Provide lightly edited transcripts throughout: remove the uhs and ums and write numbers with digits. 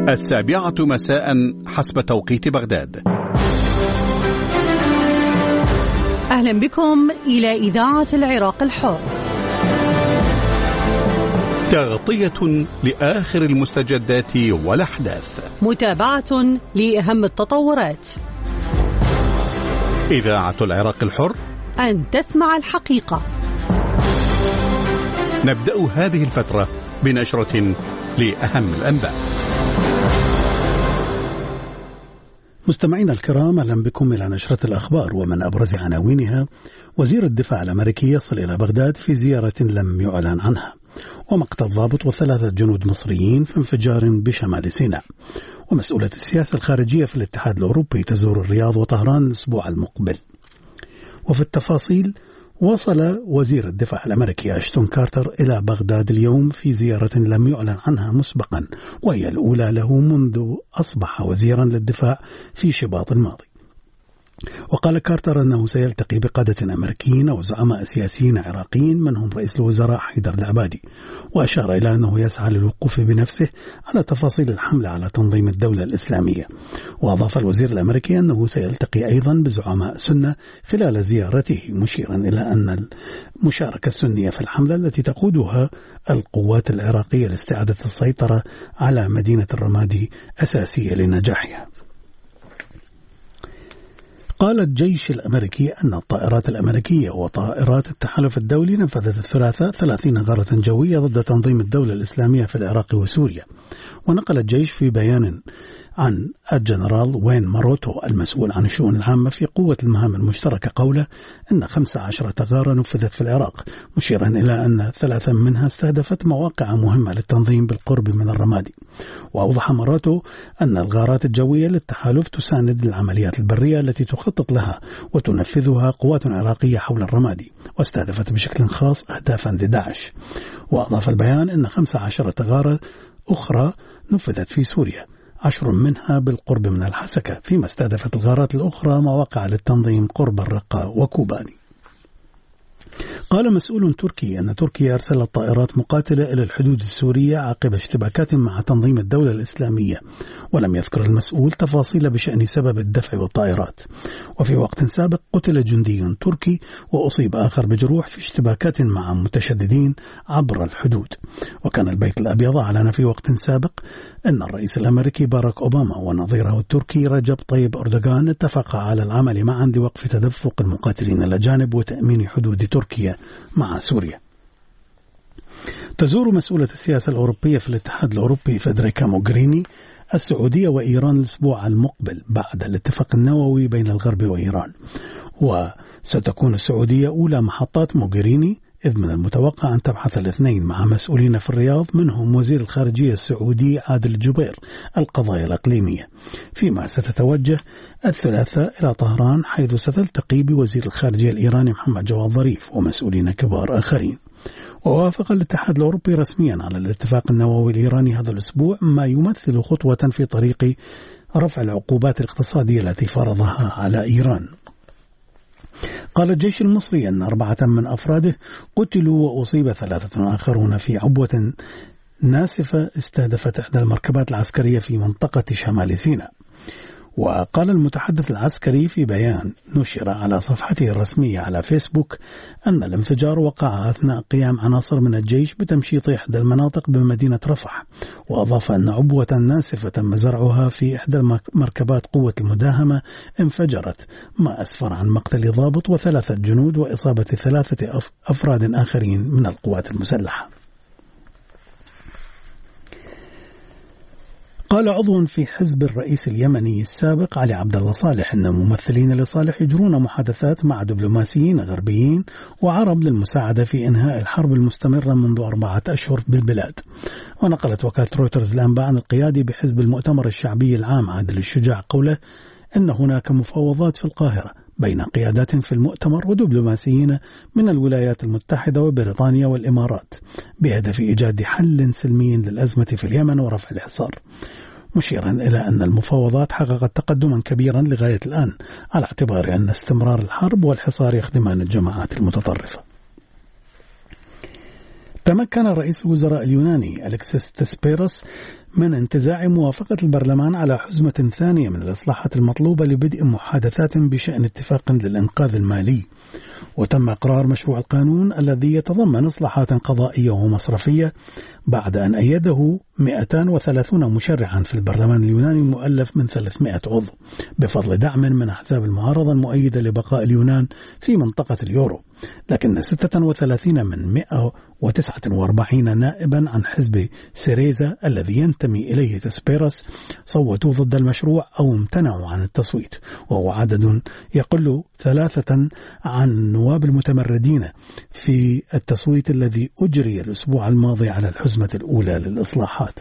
7:00 مساء حسب توقيت بغداد. أهلا بكم إلى إذاعة العراق الحر. تغطية لآخر المستجدات والأحداث، متابعة لأهم التطورات. إذاعة العراق الحر، أن تسمع الحقيقة. نبدأ هذه الفترة بنشرة لأهم الأنباء. مستمعينا الكرام، أهلا بكم إلى نشرة الأخبار، ومن أبرز عناوينها: وزير الدفاع الأمريكي يصل إلى بغداد في زيارة لم يعلن عنها، ومقتل ضابط و3 جنود مصريين في انفجار بشمال سيناء، ومسؤولة السياسة الخارجية في الاتحاد الأوروبي تزور الرياض وطهران الأسبوع المقبل. وفي التفاصيل: وصل وزير الدفاع الأمريكي أشتون كارتر إلى بغداد اليوم في زيارة لم يعلن عنها مسبقا، وهي الأولى له منذ أصبح وزيرا للدفاع في شباط الماضي. وقال كارتر أنه سيلتقي بقادة أمريكيين وزعماء سياسيين عراقيين منهم رئيس الوزراء حيدر العبادي، وأشار إلى أنه يسعى للوقوف بنفسه على تفاصيل الحملة على تنظيم الدولة الإسلامية. وأضاف الوزير الأمريكي أنه سيلتقي أيضا بزعماء سنة خلال زيارته، مشيرا إلى أن المشاركة السنية في الحملة التي تقودها القوات العراقية لاستعادة السيطرة على مدينة الرمادي أساسية لنجاحها. قال الجيش الأمريكي أن الطائرات الأمريكية وطائرات التحالف الدولي نفذت الثلاثاء 30 غارة جوية ضد تنظيم الدولة الإسلامية في العراق وسوريا. ونقل الجيش في بيان عن الجنرال وين ماروتو المسؤول عن الشؤون العامة في قوة المهام المشتركة قوله إن 15 غارة نفذت في العراق، مشيرا إلى أن 3 منها استهدفت مواقع مهمة للتنظيم بالقرب من الرمادي. وأوضح ماروتو أن الغارات الجوية للتحالف تساند العمليات البرية التي تخطط لها وتنفذها قوات عراقية حول الرمادي، واستهدفت بشكل خاص أهدافا لداعش. وأضاف البيان أن 15 غارة أخرى نفذت في سوريا، 10 منها بالقرب من الحسكة، فيما استهدفت الغارات الأخرى مواقع للتنظيم قرب الرقة وكوباني. قال مسؤول تركي أن تركيا أرسلت طائرات مقاتلة إلى الحدود السورية عقب اشتباكات مع تنظيم الدولة الإسلامية، ولم يذكر المسؤول تفاصيل بشأن سبب الدفع والطائرات. وفي وقت سابق قتل جندي تركي وأصيب آخر بجروح في اشتباكات مع متشددين عبر الحدود. وكان البيت الأبيض أعلن في وقت سابق أن الرئيس الأمريكي باراك أوباما ونظيره التركي رجب طيب أردوغان اتفقا على العمل معا لوقف تدفق المقاتلين الأجانب وتأمين حدود تركيا مع سوريا. تزور مسؤولة السياسة الأوروبية في الاتحاد الأوروبي فيدريكا موغريني السعودية وإيران الأسبوع المقبل بعد الاتفاق النووي بين الغرب وإيران. وستكون السعودية أولى محطات موغريني، إذ من المتوقع أن تبحث الاثنين مع مسؤولين في الرياض منهم وزير الخارجية السعودي عادل الجبير القضايا الإقليمية، فيما ستتوجه الثلاثاء إلى طهران حيث ستلتقي بوزير الخارجية الإيراني محمد جواد ظريف ومسؤولين كبار آخرين. ووافق الاتحاد الأوروبي رسميا على الاتفاق النووي الإيراني هذا الأسبوع، ما يمثل خطوة في طريق رفع العقوبات الاقتصادية التي فرضها على إيران. قال الجيش المصري أن 4 من أفراده قتلوا وأصيب 3 آخرون في عبوة ناسفة استهدفت إحدى المركبات العسكرية في منطقة شمال سيناء. وقال المتحدث العسكري في بيان نشر على صفحته الرسمية على فيسبوك أن الانفجار وقع أثناء قيام عناصر من الجيش بتمشيط إحدى المناطق بمدينة رفح. وأضاف أن عبوة ناسفة تم زرعها في إحدى مركبات قوة المداهمة انفجرت، ما أسفر عن مقتل ضابط و3 جنود وإصابة 3 أفراد آخرين من القوات المسلحة. قال عضو في حزب الرئيس اليمني السابق علي عبد الله صالح أن الممثلين لصالح يجرون محادثات مع دبلوماسيين غربيين وعرب للمساعدة في إنهاء الحرب المستمرة منذ 4 أشهر بالبلاد. ونقلت وكالة رويترز الأنباء عن القيادي بحزب المؤتمر الشعبي العام عادل الشجاع قوله أن هناك مفاوضات في القاهرة بين قيادات في المؤتمر ودبلوماسيين من الولايات المتحدة وبريطانيا والإمارات بهدف إيجاد حل سلمي للأزمة في اليمن ورفع الحصار، مشيرا إلى أن المفاوضات حققت تقدما كبيرا لغاية الآن على اعتبار أن استمرار الحرب والحصار يخدمان الجماعات المتطرفة. تمكن رئيس الوزراء اليوناني أليكسيس تسبيروس من انتزاع موافقة البرلمان على حزمة ثانية من الإصلاحات المطلوبة لبدء محادثات بشأن اتفاق للإنقاذ المالي. وتم إقرار مشروع القانون الذي يتضمن إصلاحات قضائية ومصرفية بعد أن أيده 230 مشرعا في البرلمان اليوناني المؤلف من 300 عضو بفضل دعم من أحزاب المعارضة المؤيدة لبقاء اليونان في منطقة اليورو. لكن 36 من 149 نائبا عن حزب سيريزا الذي ينتمي إليه تسبيروس صوتوا ضد المشروع أو امتنعوا عن التصويت، وهو عدد يقل 3 عن النواب المتمردين في التصويت الذي أجري الأسبوع الماضي على الحزمة الأولى للإصلاحات.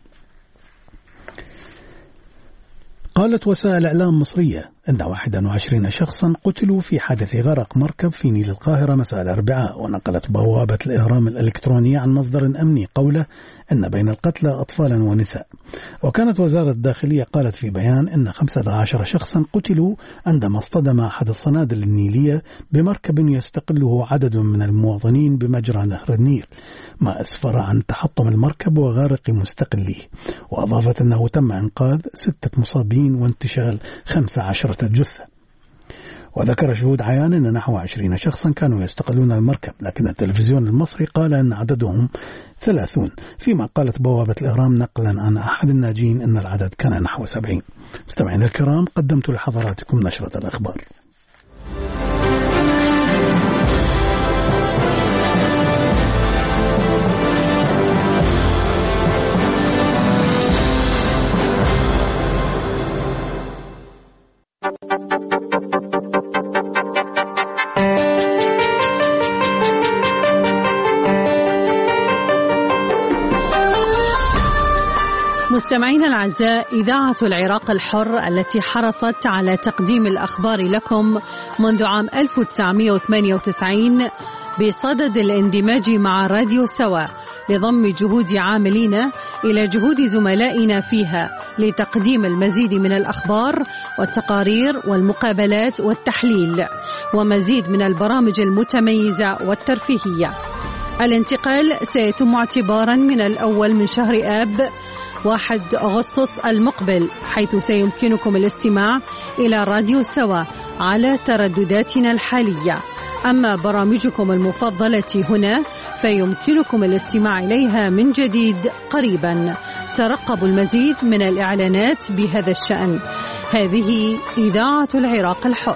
قالت وسائل إعلام مصرية أن 21 شخصا قتلوا في حادث غرق مركب في نيل القاهرة مساء الأربعاء. ونقلت بوابة الإهرام الإلكترونية عن مصدر أمني قوله أن بين القتلى أطفالا ونساء. وكانت وزارة الداخلية قالت في بيان أن 15 شخصا قتلوا عندما اصطدم أحد الصنادل النيلية بمركب يستقله عدد من المواطنين بمجرى نهر النيل، ما أسفر عن تحطم المركب وغارق مستقليه. وأضافت أنه تم إنقاذ 6 مصابين وانتشال 15 جثة. وذكر شهود عيان أن نحو 20 شخصا كانوا يستقلون المركب، لكن التلفزيون المصري قال أن عددهم 30، فيما قالت بوابة الإهرام نقلا عن أحد الناجين أن العدد كان نحو 70. مستمعينا الكرام، قدمت لحضراتكم نشرة الأخبار. مستمعينا الأعزاء، إذاعة العراق الحر التي حرصت على تقديم الأخبار لكم منذ عام 1998 بصدد الاندماج مع راديو سوا لضم جهود عاملين إلى جهود زملائنا فيها لتقديم المزيد من الأخبار والتقارير والمقابلات والتحليل ومزيد من البرامج المتميزة والترفيهية. الانتقال سيتم اعتبارا من الأول من شهر آب 1 أغسطس المقبل، حيث سيمكنكم الاستماع إلى راديو سوا على تردداتنا الحالية. أما برامجكم المفضلة هنا فيمكنكم الاستماع إليها من جديد قريبا. ترقبوا المزيد من الإعلانات بهذا الشأن. هذه إذاعة العراق الحر.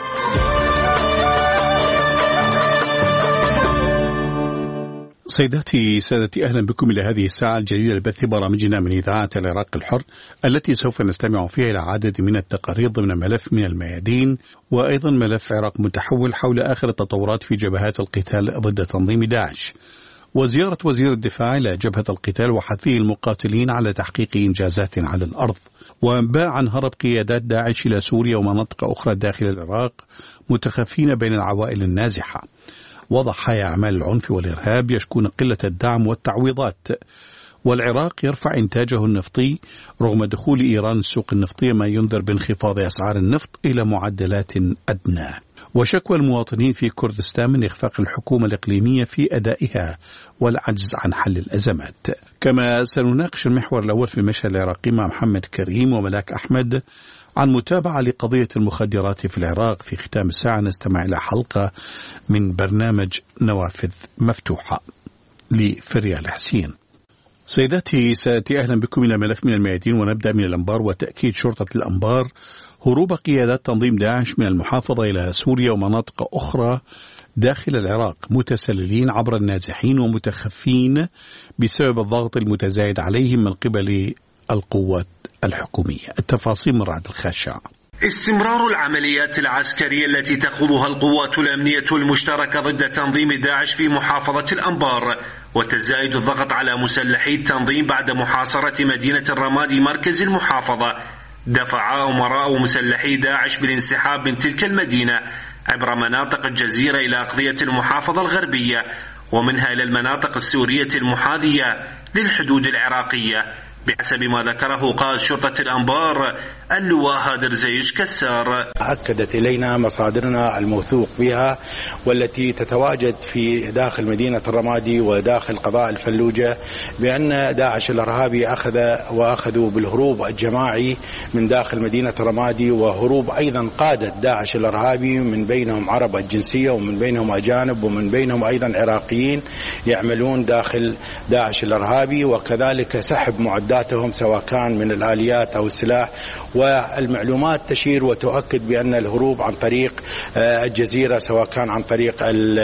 سيداتي سادتي، أهلا بكم إلى هذه الساعة الجديدة لبث برامجنا من إذاعة العراق الحر، التي سوف نستمع فيها إلى عدد من التقارير ضمن ملف من الميادين، وأيضا ملف عراق متحول حول آخر التطورات في جبهات القتال ضد تنظيم داعش، وزيارة وزير الدفاع إلى جبهة القتال وحثه المقاتلين على تحقيق إنجازات على الأرض، وأنباء عن هرب قيادات داعش إلى سوريا ومناطق أخرى داخل العراق متخفين بين العوائل النازحة، وضحايا أعمال العنف والإرهاب يشكون قلة الدعم والتعويضات، والعراق يرفع إنتاجه النفطي رغم دخول إيران السوق النفطية، ما ينذر بانخفاض أسعار النفط إلى معدلات أدنى، وشكوى المواطنين في كردستان من إخفاق الحكومة الإقليمية في أدائها والعجز عن حل الأزمات. كما سنناقش المحور الأول في المشهد العراقي مع محمد كريم وملاك أحمد عن متابعة لقضية المخدرات في العراق. في ختام الساعة نستمع إلى حلقة من برنامج نوافذ مفتوحة لفريال حسين. سيداتي سادتي، أهلا بكم إلى ملف من الميادين، ونبدأ من الأنبار وتأكيد شرطة الأنبار هروب قيادات تنظيم داعش من المحافظة إلى سوريا ومناطق أخرى داخل العراق متسللين عبر النازحين ومتخفين بسبب الضغط المتزايد عليهم من قبل القوات الحكومية. التفاصيل من رعد الخاشع. استمرار العمليات العسكرية التي تخوضها القوات الأمنية المشتركة ضد تنظيم داعش في محافظة الأنبار، وتزايد الضغط على مسلحي التنظيم بعد محاصرة مدينة الرمادي مركز المحافظة، دفع أمراء مسلحي داعش بالانسحاب من تلك المدينة عبر مناطق الجزيرة إلى أقضية المحافظة الغربية، ومنها إلى المناطق السورية المحاذية للحدود العراقية، بحسب ما ذكره قائد شرطة الأنبار اللواء هادر زيش كسار. أكدت إلينا مصادرنا الموثوق بها والتي تتواجد في داخل مدينة الرمادي وداخل قضاء الفلوجة بأن داعش الإرهابي أخذوا بالهروب الجماعي من داخل مدينة الرمادي، وهروب أيضا قادة داعش الإرهابي من بينهم عرب الجنسية ومن بينهم أجانب ومن بينهم أيضا عراقيين يعملون داخل داعش الإرهابي، وكذلك سحب معداتهم سواء كان من الآليات أو السلاح. والمعلومات تشير وتؤكد بأن الهروب عن طريق الجزيرة سواء كان عن طريق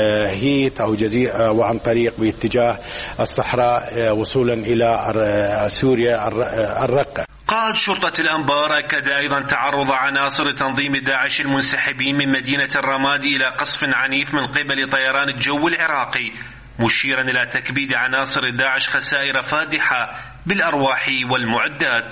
الهيت أو جزيرة وعن طريق باتجاه الصحراء وصولا إلى سوريا الرقة. قائد شرطة الأنبار أكد أيضا تعرض عناصر تنظيم داعش المنسحبين من مدينة الرمادي إلى قصف عنيف من قبل طيران الجو العراقي، مشيرا إلى تكبيد عناصر داعش خسائر فادحة بالأرواح والمعدات.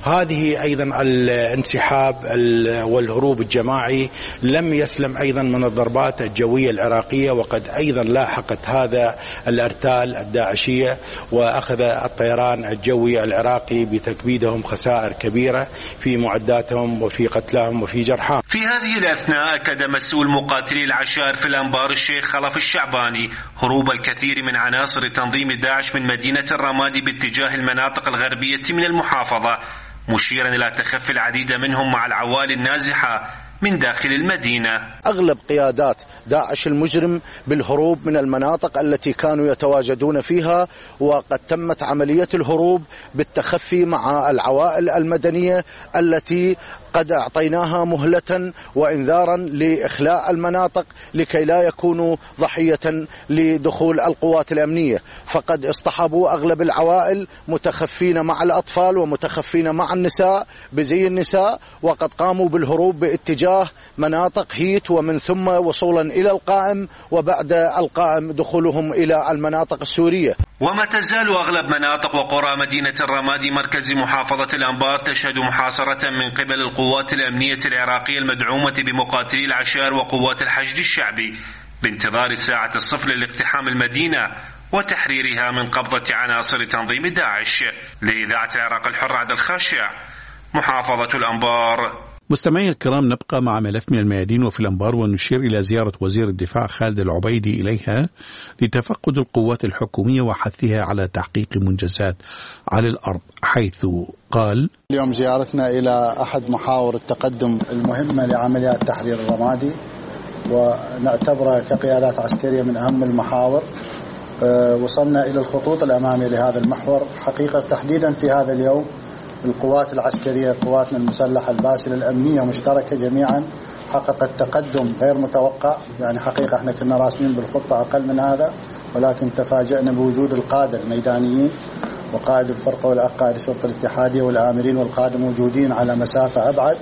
هذه أيضا الانسحاب والهروب الجماعي لم يسلم أيضا من الضربات الجوية العراقية، وقد أيضا لاحقت هذا الأرتال الداعشية وأخذ الطيران الجوي العراقي بتكبيدهم خسائر كبيرة في معداتهم وفي قتلاهم وفي جرحاهم. في هذه الأثناء أكد مسؤول مقاتلي العشائر في الأنبار الشيخ خلف الشعباني هروب الكثير من عناصر تنظيم داعش من مدينة الرمادي باتجاه المناطق الغربية من المحافظة، مشيرا إلى تخفي العديد منهم مع العوالي النازحة من داخل المدينة. أغلب قيادات داعش المجرم بالهروب من المناطق التي كانوا يتواجدون فيها، وقد تمت عملية الهروب بالتخفي مع العوائل المدنية التي قد أعطيناها مهلة وإنذارا لإخلاء المناطق لكي لا يكونوا ضحية لدخول القوات الأمنية، فقد اصطحبوا أغلب العوائل متخفين مع الأطفال ومتخفين مع النساء بزي النساء، وقد قاموا بالهروب باتجاه مناطق هيت ومن ثم وصولا إلى القائم، وبعد القائم دخولهم إلى المناطق السورية. وما تزال أغلب مناطق وقرى مدينة الرمادي مركز محافظة الأنبار تشهد محاصرة من قبل القوات الأمنية العراقية المدعومة بمقاتلي العشائر وقوات الحشد الشعبي بانتظار ساعة الصفر لاقتحام المدينة وتحريرها من قبضة عناصر تنظيم داعش. لإذاعة العراق الحر عبد الخاشع، محافظة الأنبار. مستمعي الكرام، نبقى مع ملف من الميادين وفي الأنبار، ونشير إلى زيارة وزير الدفاع خالد العبيدي إليها لتفقد القوات الحكومية وحثها على تحقيق منجزات على الأرض، حيث قال: اليوم زيارتنا إلى أحد محاور التقدم المهمة لعمليات تحرير الرمادي، ونعتبرها كقيادات عسكرية من أهم المحاور. وصلنا إلى الخطوط الأمامية لهذا المحور. حقيقة تحديدا في هذا اليوم القوات العسكرية، قواتنا المسلحة الباسلة الأمنية مشتركة جميعا حققت تقدم غير متوقع. يعني حقيقة احنا كنا راسمين بالخطة أقل من هذا، ولكن تفاجأنا بوجود القادة الميدانيين وقائد الفرقة والقائد الشرطة الاتحادية والآمرين والقادة موجودين على مسافة أبعد،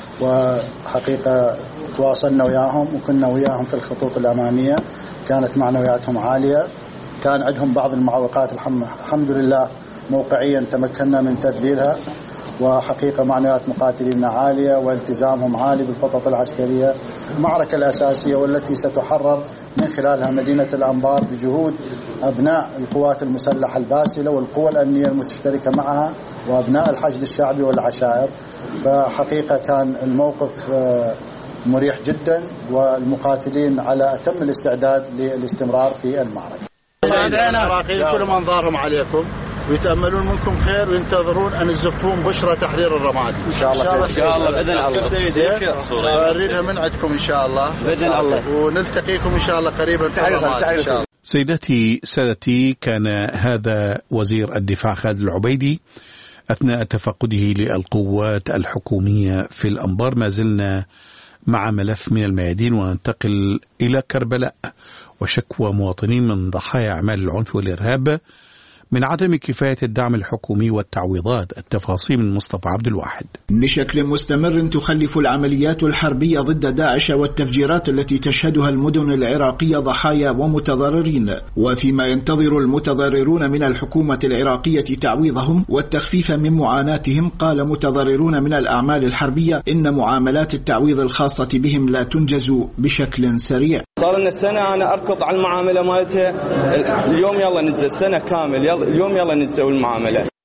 وحقيقة تواصلنا وياهم وكنا وياهم في الخطوط الأمامية. كانت معنوياتهم عالية، كان عندهم بعض المعوقات الحمد لله موقعيا تمكنا من تذليلها، وحقيقة معنويات مقاتلين عالية والتزامهم عالي بالخطط العسكرية. المعركة الأساسية والتي ستحرر من خلالها مدينة الأنبار بجهود أبناء القوات المسلحة الباسلة والقوى الأمنية المشتركة معها وأبناء الحشد الشعبي والعشائر. فحقيقة كان الموقف مريح جدا، والمقاتلين على أتم الاستعداد للاستمرار في المعركة. العراقيين كل منظارهم عليكم ويتأملون منكم خير وينتظرون أن تزفون بشرى تحرير الرمادي إن شاء الله. إن شاء الله بإذن الله نريدها من عندكم إن شاء الله بإذن الله، ونلتقيكم إن شاء الله قريبا في الرمادي إن شاء الله. سيداتي سادتي، كان هذا وزير الدفاع خالد العبيدي أثناء تفقده للقوات الحكومية في الأنبار. ما زلنا مع ملف من الميادين وننتقل إلى كربلاء وشكوى مواطنين من ضحايا أعمال العنف والإرهاب من عدم كفاية الدعم الحكومي والتعويضات. التفاصيل من مصطفى عبد الواحد. بشكل مستمر تخلف العمليات الحربية ضد داعش والتفجيرات التي تشهدها المدن العراقية ضحايا ومتضررين، وفيما ينتظر المتضررون من الحكومة العراقية تعويضهم والتخفيف من معاناتهم. قال متضررون من الأعمال الحربية إن معاملات التعويض الخاصة بهم لا تنجز بشكل سريع. صار لنا سنة أنا أركض على المعاملة مالتها، اليوم يلا ننزل سنة كامل، اليوم يلا ننزل المعاملة.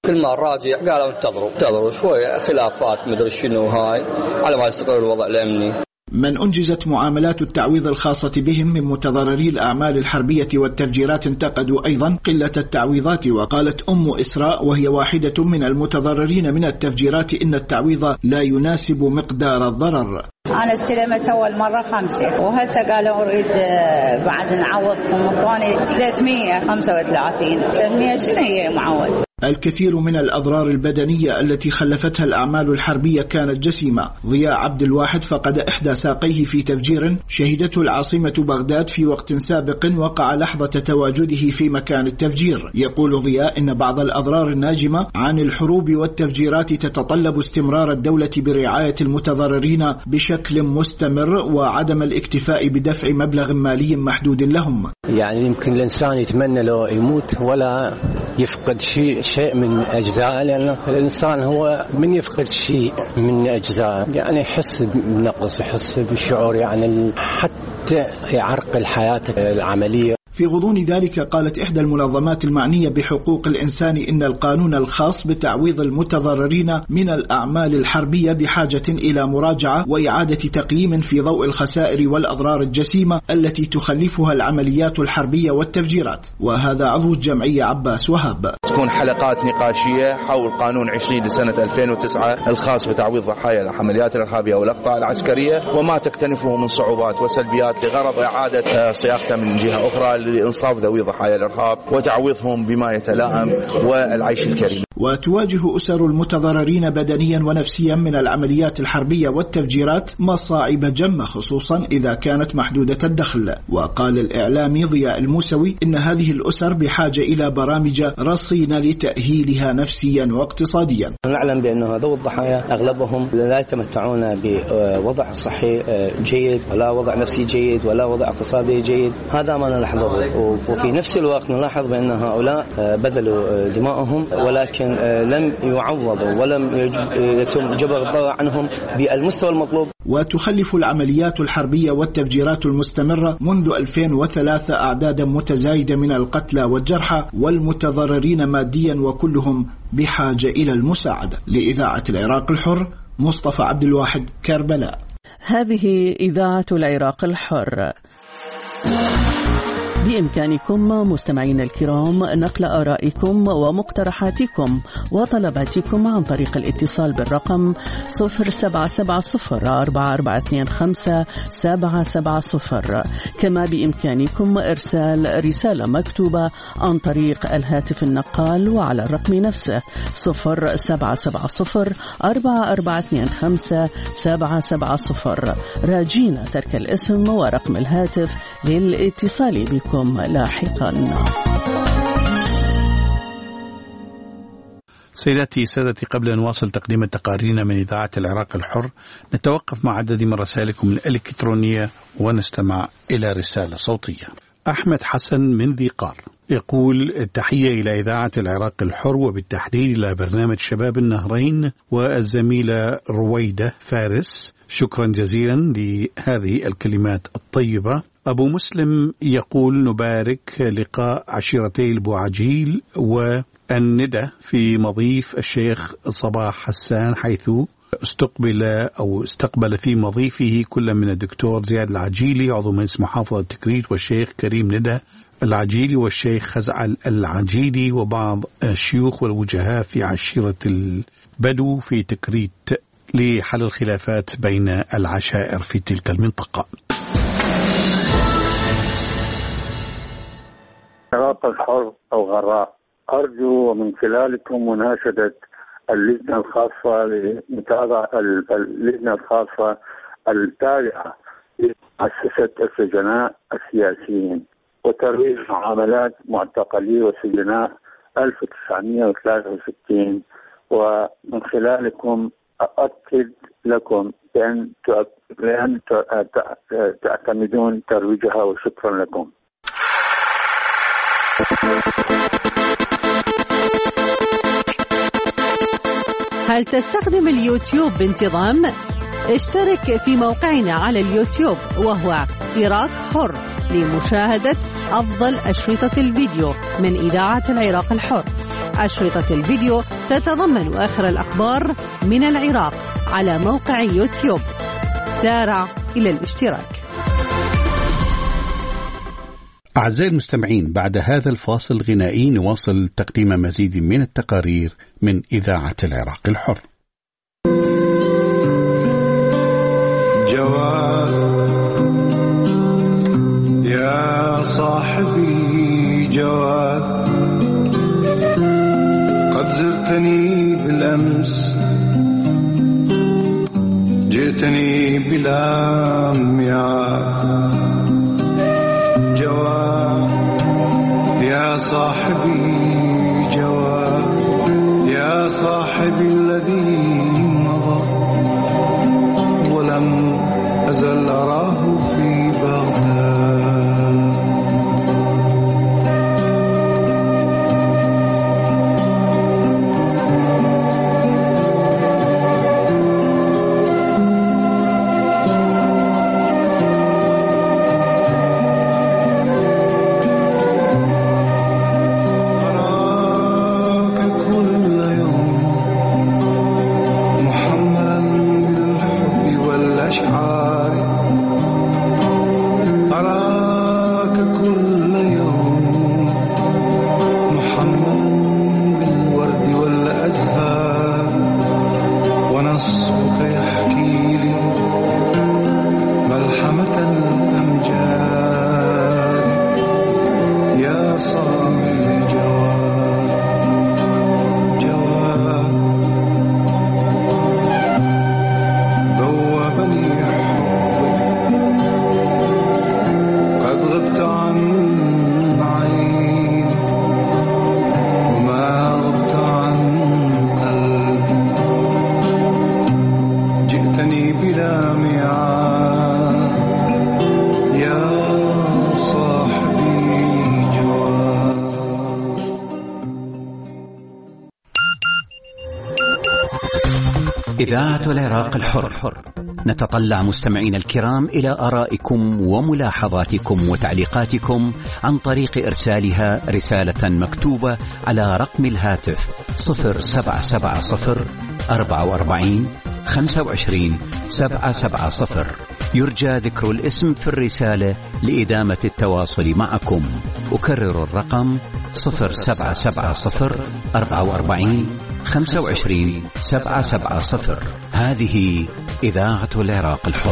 كل ما راجع قالوا انتظروا شوية خلافات مدري شنو هاي على ما يستقر الوضع الأمني. من أنجزت معاملات التعويض الخاصة بهم من متضرري الأعمال الحربية والتفجيرات انتقدوا أيضا قلة التعويضات، وقالت أم إسراء وهي واحدة من المتضررين من التفجيرات إن التعويض لا يناسب مقدار الضرر. أنا استلمت أول مرة 5 وهسه قالوا أريد بعد نعوضكم الثاني 335. 300 شنو هي معوض؟ الكثير من الأضرار البدنية التي خلفتها الأعمال الحربية كانت جسيمة. ضياء عبد الواحد فقد إحدى ساقيه في تفجير شهدته العاصمة بغداد في وقت سابق وقع لحظة تواجده في مكان التفجير. يقول ضياء إن بعض الأضرار الناجمة عن الحروب والتفجيرات تتطلب استمرار الدولة برعاية المتضررين بشكل مستمر وعدم الاكتفاء بدفع مبلغ مالي محدود لهم. يعني يمكن الإنسان يتمنى له يموت ولا يفقد شيء من أجزاء، لأن الإنسان هو من يفقد شيء من أجزاء يعني يحس بنقص، يحس بالشعور يعني حتى يعرقل حياته العملية. في غضون ذلك قالت إحدى المنظمات المعنية بحقوق الإنسان إن القانون الخاص بتعويض المتضررين من الأعمال الحربية بحاجة إلى مراجعة وإعادة تقييم في ضوء الخسائر والأضرار الجسيمة التي تخلفها العمليات الحربية والتفجيرات. وهذا عضو الجمعية عباس وهاب. تكون حلقات نقاشية حول قانون 20 لسنة 2009 الخاص بتعويض ضحايا العمليات الإرهابية والأخطاء العسكرية وما تكتنفه من صعوبات وسلبيات لغرض إعادة صياغته من جهة أخرى لإنصاف ذوي ضحايا الإرهاب وتعويضهم بما يتلائم والعيش الكريم. وتواجه أسر المتضررين بدنيا ونفسيا من العمليات الحربية والتفجيرات مصاعب جمة خصوصا إذا كانت محدودة الدخل. وقال الإعلامي ضياء الموسوي إن هذه الأسر بحاجة إلى برامج رصينة لتأهيلها نفسيا واقتصاديا. نعلم بأن ذوي الضحايا أغلبهم لا يتمتعون بوضع صحي جيد ولا وضع نفسي جيد ولا وضع اقتصادي جيد، هذا ما نلاحظه. وفي نفس الوقت نلاحظ بأن هؤلاء بذلوا دماءهم ولكن لم يعوضوا ولم يتم جبر الضرر عنهم بالمستوى المطلوب. وتخلف العمليات الحربية والتفجيرات المستمرة منذ 2003 أعدادا متزايدة من القتلى والجرحى والمتضررين ماديا وكلهم بحاجة إلى المساعدة. لإذاعة العراق الحر مصطفى عبد الواحد، كربلاء. هذه إذاعة العراق الحر. بإمكانكم مستمعين الكرام نقل آرائكم ومقترحاتكم وطلباتكم عن طريق الاتصال بالرقم 0770-4425-770. كما بإمكانكم إرسال رسالة مكتوبة عن طريق الهاتف النقال وعلى الرقم نفسه 0770-4425-770. راجين ترك الاسم ورقم الهاتف للاتصال بكم لاحقا. سيداتي سادتي، قبل أن نواصل تقديم تقاريرنا من إذاعة العراق الحر نتوقف مع عدد من رسائلكم الإلكترونية ونستمع إلى رسالة صوتية. أحمد حسن من ذي قار يقول: تحية إلى إذاعة العراق الحر وبالتحديد إلى برنامج شباب النهرين والزميلة رويدة فارس، شكرا جزيلا لهذه الكلمات الطيبة. أبو مسلم يقول: نبارك لقاء عشيرتي البوعجيل والندى في مضيف الشيخ صباح حسان، حيث استقبل في مضيفه كل من الدكتور زياد العجيلي عضو مجلس محافظة تكريت والشيخ كريم ندى العجيلي والشيخ خزعل العجيلي وبعض الشيوخ والوجهاء في عشيرة البدو في تكريت لحل الخلافات بين العشائر في تلك المنطقة. العراق الحر أو غراء، أرجو من خلالكم مناشدة اللجنة الخاصة لمتابعة اللجنة الخاصة التابعة لمؤسسة السجناء السياسيين وترويج معاملات معتقلي وسجناء 1963، ومن خلالكم أؤكد لكم بأن تعتمدون ترويجها، وشكرا لكم. هل تستخدم اليوتيوب بانتظام؟ اشترك في موقعنا على اليوتيوب وهو عراق حر لمشاهدة أفضل أشرطة الفيديو من إذاعة العراق الحر. أشرطة الفيديو تتضمن آخر الأخبار من العراق على موقع يوتيوب. سارع إلى الاشتراك. أعزائي المستمعين، بعد هذا الفاصل الغنائي نواصل تقديم مزيد من التقارير من إذاعة العراق الحر. جواد يا صاحبي جواد، قد زرتني بالأمس جئتني بلا ميعاد. جواد يا صاحبي جواد، يا صاحبي الذي مضى ولم أزل أراه في بغداد. إذاعة العراق الحر. نتطلع مستمعين الكرام إلى آرائكم وملاحظاتكم وتعليقاتكم عن طريق إرسالها رسالة مكتوبة على رقم الهاتف 0770 44 25 770. يرجى ذكر الاسم في الرسالة لإدامة التواصل معكم. أكرر الرقم 0770 44 25 770. هذه إذاعة العراق الحر.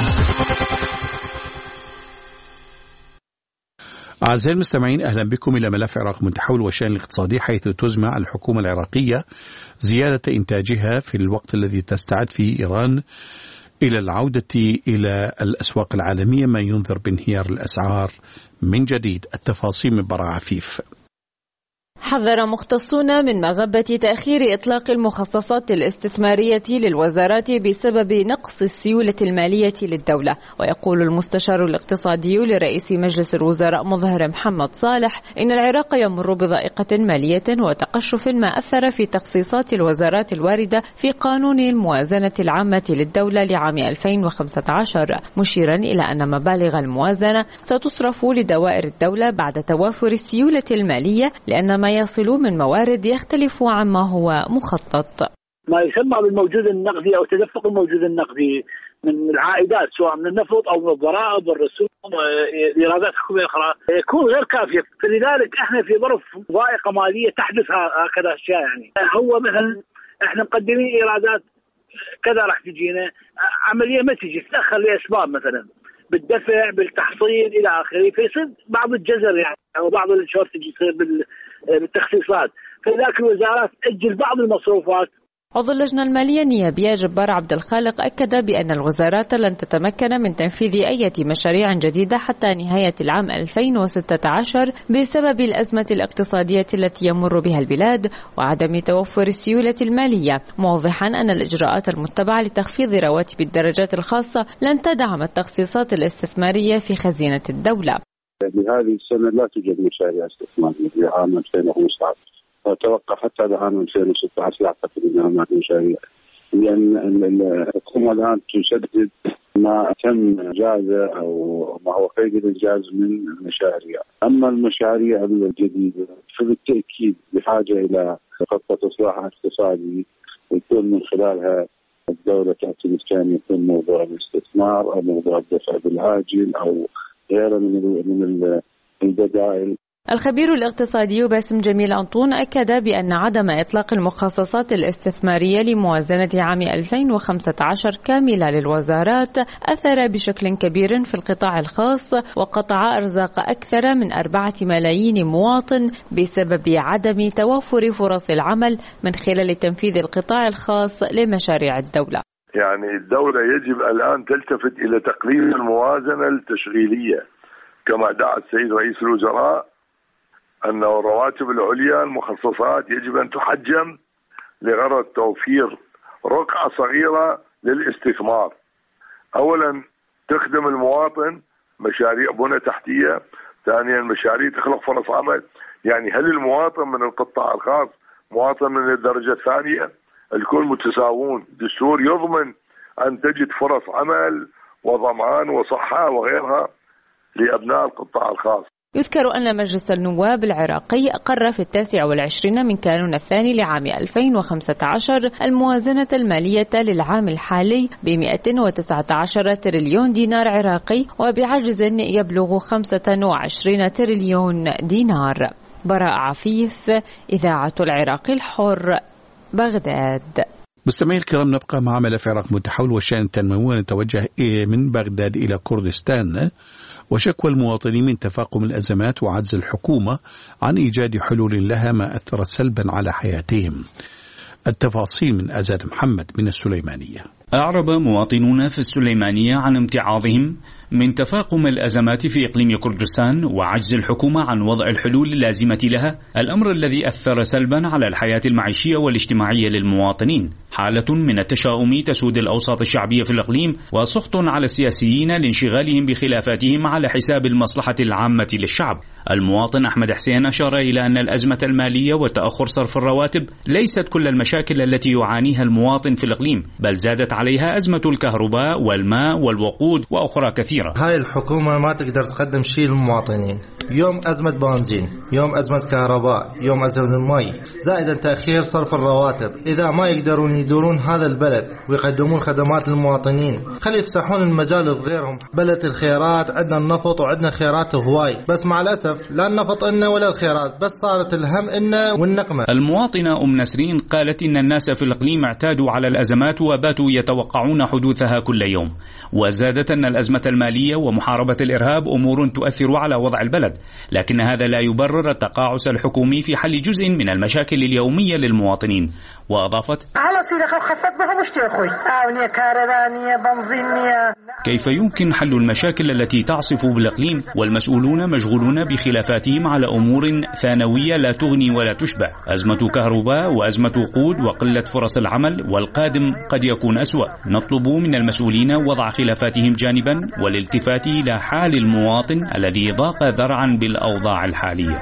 أعزائي المستمعين، أهلا بكم إلى ملف عراق متحول والشأن الاقتصادي، حيث تزمع الحكومة العراقية زيادة إنتاجها في الوقت الذي تستعد فيه إيران إلى العودة إلى الأسواق العالمية، ما ينذر بانهيار الأسعار من جديد. التفاصيل من براء عفيف. حذر مختصون من مغبة تأخير إطلاق المخصصات الاستثمارية للوزارات بسبب نقص السيولة المالية للدولة. ويقول المستشار الاقتصادي لرئيس مجلس الوزراء مظهر محمد صالح إن العراق يمر بضائقة مالية وتقشف ما أثر في تخصيصات الوزارات الواردة في قانون الموازنة العامة للدولة لعام 2015، مشيرا إلى أن مبالغ الموازنة ستصرف لدوائر الدولة بعد توافر السيولة المالية، لأن ما يصل من موارد يختلف عما هو مخطط. ما يسمى بالموجود النقدي أو تدفق الموجود النقدي من العائدات، سواء من النفط أو من الضرائب والرسوم وإيرادات حكومية أخرى، يكون غير كافية. فلذلك احنا في ظرف ضائقة مالية تحدث هكذا أشياء. يعني هو مثلا احنا مقدمين إيرادات كذا راح تجينا، عملية ما تجي، تتأخر لأسباب مثلا بالدفع بالتحصيل إلى آخره، فيصير بعض الجزر يعني أو بعض الشورتج يصير بالتخصيصات، فذاك الوزارات تأجل بعض المصروفات. عضو اللجنة المالية النيابية جبار عبد الخالق أكد بأن الوزارات لن تتمكن من تنفيذ أي مشاريع جديدة حتى نهاية العام 2016 بسبب الأزمة الاقتصادية التي يمر بها البلاد وعدم توفر السيولة المالية، موضحا أن الإجراءات المتبعة لتخفيض رواتب الدرجات الخاصة لن تدعم التخصيصات الاستثمارية في خزينة الدولة. بهذه السنة لا توجد مشاريع استثمارية في عام 2015، وأتوقع حتى بعام 2016 لا أعتقد أنها هناك مشاريع، لأن الحكومة الآن تشدد ما تم إنجازه أو ما هو قيد الإنجاز من المشاريع. أما المشاريع الجديدة فبالتأكيد بحاجة إلى خطة إصلاح اقتصادي يكون من خلالها الدولة تعتمد كان يكون موضوع الاستثمار أو موضوع الدفع بالعاجل أو غيره من البدائل. الخبير الاقتصادي باسم جميل أنطون أكد بأن عدم إطلاق المخصصات الاستثمارية لموازنة عام 2015 كاملة للوزارات أثر بشكل كبير في القطاع الخاص وقطع أرزاق أكثر من 4 ملايين مواطن بسبب عدم توفر فرص العمل من خلال تنفيذ القطاع الخاص لمشاريع الدولة. يعني الدولة يجب الآن تلتفت إلى تقليل الموازنة التشغيلية كما دعا السيد رئيس الوزراء أن الرواتب العليا المخصصات يجب أن تحجم لغرض توفير رقعة صغيرة للاستثمار. أولا تخدم المواطن مشاريع بنى تحتية، ثانيا مشاريع تخلق فرص عمل. يعني هل المواطن من القطاع الخاص مواطن من الدرجة الثانية؟ الكل متساوون. دستور يضمن أن تجد فرص عمل وضمان وصحة وغيرها لأبناء القطاع الخاص. يذكر أن مجلس النواب العراقي أقر في 29 من كانون الثاني لعام 2015 الموازنة المالية للعام الحالي ب119 تريليون دينار عراقي وبعجز يبلغ 25 تريليون دينار. براء عفيف، إذاعة العراق الحر، بغداد. مستمعي الكرام، نبقى مع ملف العراق متحول والشأن التنموي، نتوجه من بغداد إلى كردستان وشكوى المواطنين من تفاقم الأزمات وعجز الحكومة عن إيجاد حلول لها ما أثرت سلبا على حياتهم. التفاصيل من أزاد محمد من السليمانية. أعرب مواطنون في السليمانية عن امتعاضهم من تفاقم الأزمات في إقليم كردستان وعجز الحكومة عن وضع الحلول اللازمة لها، الأمر الذي أثر سلبا على الحياة المعيشية والاجتماعية للمواطنين. حالة من التشاؤم تسود الأوساط الشعبية في الإقليم وسخط على السياسيين لانشغالهم بخلافاتهم على حساب المصلحة العامة للشعب. المواطن أحمد حسين أشار إلى أن الأزمة المالية وتأخر صرف الرواتب ليست كل المشاكل التي يعانيها المواطن في الإقليم، بل زادت عليها أزمة الكهرباء والماء والوقود وأخرى كثيرة. هاي الحكومة ما تقدر تقدم شيء للمواطنين، يوم أزمة بنزين، يوم أزمة كهرباء، يوم أزمة المي، زائدا تأخير صرف الرواتب. إذا ما يقدرون يدورون هذا البلد ويقدمون خدمات للمواطنين خلي يفسحون المجال لغيرهم. بلد الخيرات، عندنا النفط وعندنا خيرات هواي، بس مع الأسف لا النفط إنه ولا الخيرات، بس صارت الهم إنه والنقمة. المواطنة أم نسرين قالت إن الناس في الإقليم اعتادوا على الأزمات وباتوا يتوقعون حدوثها كل يوم، وزادت أن الأزمة المالية ومحاربة الإرهاب أمور تؤثر على وضع البلد، لكن هذا لا يبرر التقاعس الحكومي في حل جزء من المشاكل اليومية للمواطنين. وأضافت: كيف يمكن حل المشاكل التي تعصف بالإقليم والمسؤولون مشغولون بخلافاتهم على أمور ثانوية لا تغني ولا تشبع؟ أزمة كهرباء وأزمة وقود وقلة فرص العمل، والقادم قد يكون أسوأ. نطلب من المسؤولين وضع خلافاتهم جانبا والالتفات إلى حال المواطن الذي ضاق ذرعا بالأوضاع الحالية.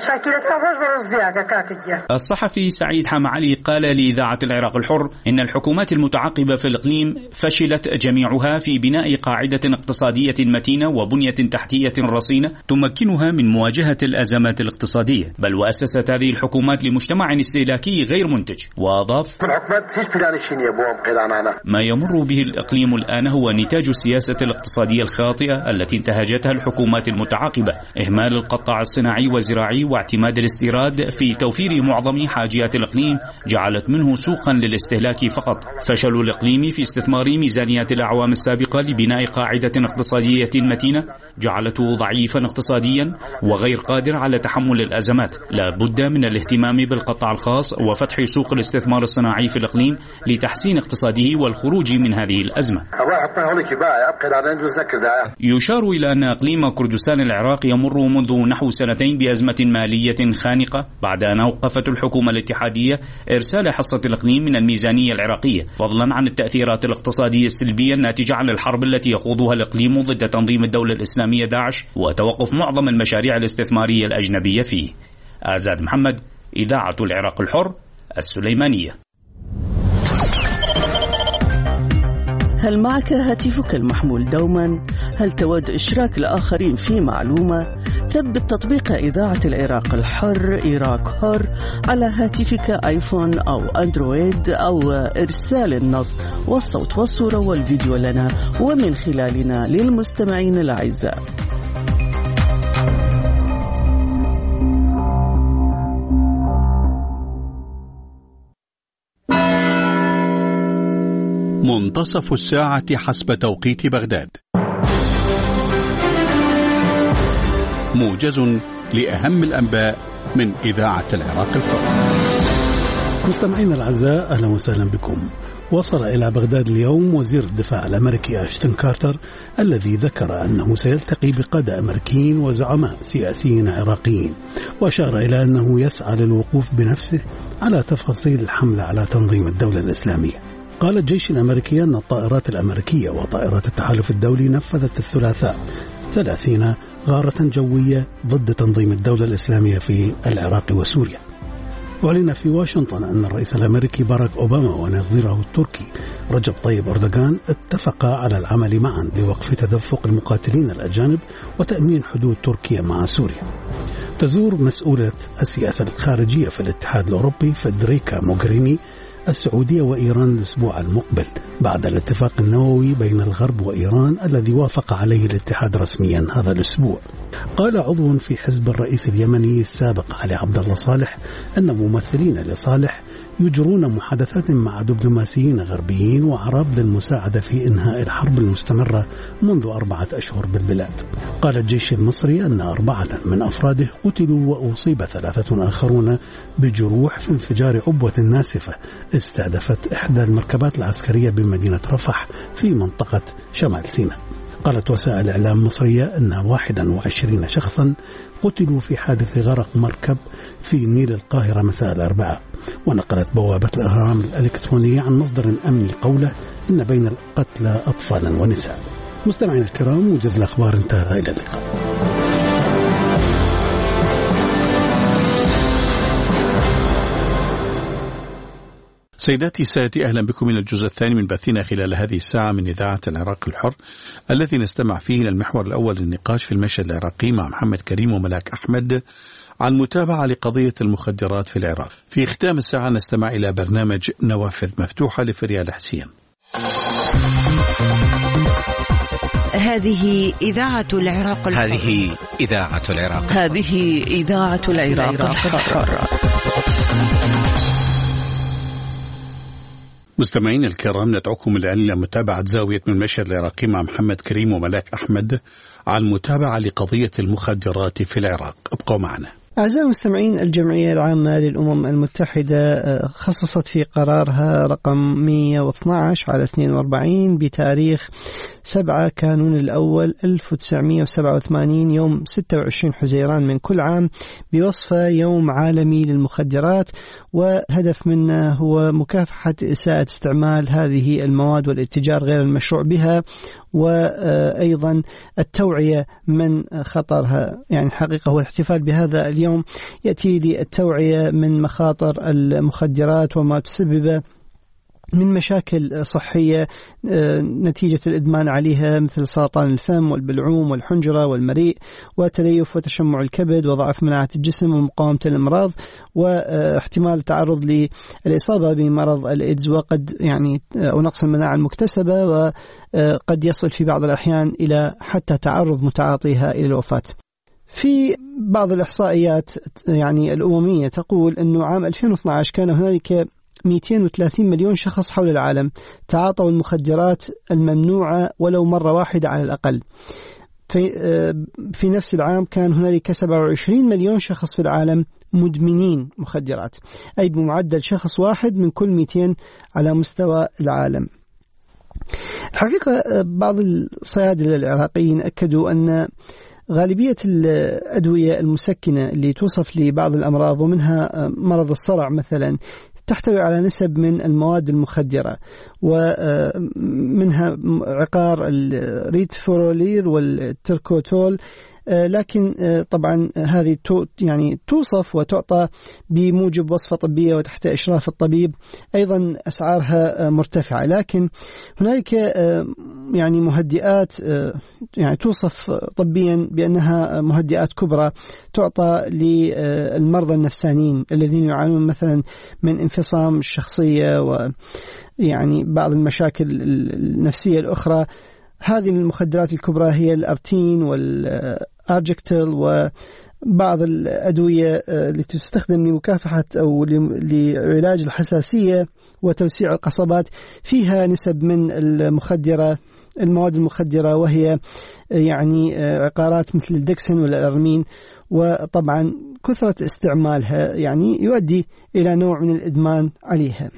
الصحفي سعيد حمعلي قال لإذاعة العراق الحر إن الحكومات المتعاقبة في الإقليم فشلت جميعها في بناء قاعدة اقتصادية متينة وبنية تحتية رصينة تمكنها من مواجهة الأزمات الاقتصادية، بل وأسست هذه الحكومات لمجتمع استهلاكي غير منتج. وأضاف: ما يمر به الإقليم الآن هو نتاج السياسة الاقتصادية الخاطئة التي انتهجتها الحكومات المتعاقبة، إهمال القطاع الصناعي والزراعي واعتماد الاستيراد في توفير معظم حاجيات الإقليم جعلت منه سوقا للاستهلاك فقط. فشل الإقليم في استثمار ميزانيات الأعوام السابقة لبناء قاعدة اقتصادية متينة جعلته ضعيفا اقتصاديا وغير قادر على تحمل الأزمات. لا بد من الاهتمام بالقطاع الخاص وفتح سوق الاستثمار الصناعي في الإقليم لتحسين اقتصاده والخروج من هذه الأزمة. يشار إلى أن إقليم كردستان العراق يمر منذ نحو سنتين بأزمة مالية خانقة بعد أن أوقفت الحكومة الاتحادية إرسال حصة الإقليم من الميزانية العراقية، فضلا عن التأثيرات الاقتصادية السلبية الناتجة عن الحرب التي يخوضها الإقليم ضد تنظيم الدولة الإسلامية داعش وتوقف معظم المشاريع الاستثمارية الأجنبية فيه. آزاد محمد، إذاعة العراق الحر، السليمانية. هل معك هاتفك المحمول دوما؟ هل تود إشراك الآخرين في معلومة؟ ثبت تطبيق إذاعة العراق الحر إيراك حر على هاتفك آيفون أو أندرويد، أو إرسال النص والصوت والصورة والفيديو لنا ومن خلالنا للمستمعين الأعزاء. منتصف الساعة حسب توقيت بغداد. موجز لأهم الأنباء من إذاعة العراق الحر. مستمعين الأعزاء، أهلا وسهلا بكم. وصل إلى بغداد اليوم وزير الدفاع الأمريكي أشتون كارتر، الذي ذكر أنه سيلتقي بقادة أمريكيين وزعماء سياسيين عراقيين، وأشار إلى أنه يسعى للوقوف بنفسه على تفاصيل الحملة على تنظيم الدولة الإسلامية. قال الجيش الأمريكي أن الطائرات الأمريكية وطائرات التحالف الدولي نفذت الثلاثاء 30 غارة جوية ضد تنظيم الدولة الإسلامية في العراق وسوريا. أعلن في واشنطن أن الرئيس الأمريكي باراك أوباما ونظيره التركي رجب طيب أردوغان اتفقا على العمل معا لوقف تدفق المقاتلين الأجانب وتأمين حدود تركيا مع سوريا. تزور مسؤولة السياسة الخارجية في الاتحاد الأوروبي فيدريكا موغريني السعودية وإيران الأسبوع المقبل بعد الاتفاق النووي بين الغرب وإيران الذي وافق عليه الاتحاد رسميا هذا الأسبوع. قال عضو في حزب الرئيس اليمني السابق علي عبد الله صالح أن ممثلين لصالح يجرون محادثات مع دبلوماسيين غربيين وعرب للمساعدة في إنهاء الحرب المستمرة منذ 4 أشهر بالبلاد. قال الجيش المصري أن 4 من أفراده قتلوا وأصيب 3 آخرون بجروح في انفجار عبوة ناسفة استهدفت إحدى المركبات العسكرية بمدينة رفح في منطقة شمال سيناء. قالت وسائل إعلام مصرية أن 21 شخصا قتلوا في حادث غرق مركب في نيل القاهرة مساء الأربعاء. ونقلت بوابة الأهرام الإلكترونية عن مصدر أمني قوله إن بين القتلى أطفالا ونساء. مستمعين الكرام، موجز الأخبار انتهى، إلى اللقاء. سيداتي سادتي، أهلا بكم إلى الجزء الثاني من بثنا خلال هذه الساعة من إذاعة العراق الحر، الذي نستمع فيه إلى المحور الأول للنقاش في المشهد العراقي مع محمد كريم وملاك أحمد عن متابعة لقضية المخدرات في العراق. في ختام الساعة نستمع إلى برنامج نوافذ مفتوحة لفريال حسين. هذه إذاعة العراق الحر. هذه إذاعة العراق. هذه إذاعة العراق الحر. مستمعين الكرام، ندعوكم الآن إلى متابعة زاوية من المشهد العراقي مع محمد كريم وملاك أحمد عن متابعة لقضية المخدرات في العراق. ابقوا معنا. أعزائي المستمعين، الجمعية العامة للأمم المتحدة خصصت في قرارها رقم 112 على 42 بتاريخ 7 كانون الأول 1987 يوم 26 حزيران من كل عام بوصفه يوم عالمي للمخدرات، وهدف منه هو مكافحة إساءة استعمال هذه المواد والاتجار غير المشروع بها، وأيضا التوعية من خطرها. يعني حقيقة هو الاحتفال بهذا اليوم يأتي للتوعية من مخاطر المخدرات وما تسبب من مشاكل صحية نتيجة الإدمان عليها، مثل سرطان الفم والبلعوم والحنجرة والمريء وتليف وتشمع الكبد وضعف مناعة الجسم ومقاومة الأمراض، واحتمال التعرض للإصابة بمرض الإيدز وقد أو نقص المناعة المكتسبة، وقد يصل في بعض الأحيان إلى حتى تعرض متعاطيها إلى الوفاة. في بعض الإحصائيات الأممية تقول أنه عام 2012 كان هنالك 230 مليون شخص حول العالم تعاطوا المخدرات الممنوعة ولو مرة واحدة على الأقل. في نفس العام كان هنالك 27 مليون شخص في العالم مدمنين مخدرات، أي بمعدل شخص واحد من كل 200 على مستوى العالم. الحقيقة بعض الصيادلة العراقيين أكدوا أن غالبية الأدوية المسكنة اللي توصف لبعض الأمراض ومنها مرض الصرع مثلا تحتوي على نسب من المواد المخدرة، ومنها عقار الريتفورولير والتركوتول لكن طبعا هذه يعني توصف وتعطى بموجب وصفة طبية وتحت إشراف الطبيب، أيضا أسعارها مرتفعة. لكن هنالك يعني مهدئات يعني توصف طبيا بأنها مهدئات كبرى تعطى للمرضى النفسانيين الذين يعانون مثلا من انفصام الشخصية ويعني بعض المشاكل النفسية الأخرى. هذه المخدرات الكبرى هي الأرتين والأرجكتل وبعض الأدوية التي تستخدم لمكافحة أو لعلاج الحساسية وتوسيع القصبات، فيها نسب من المواد المخدرة، وهي يعني عقارات مثل الدكسن والأرمين. وطبعا كثرة استعمالها يعني يؤدي إلى نوع من الإدمان عليها.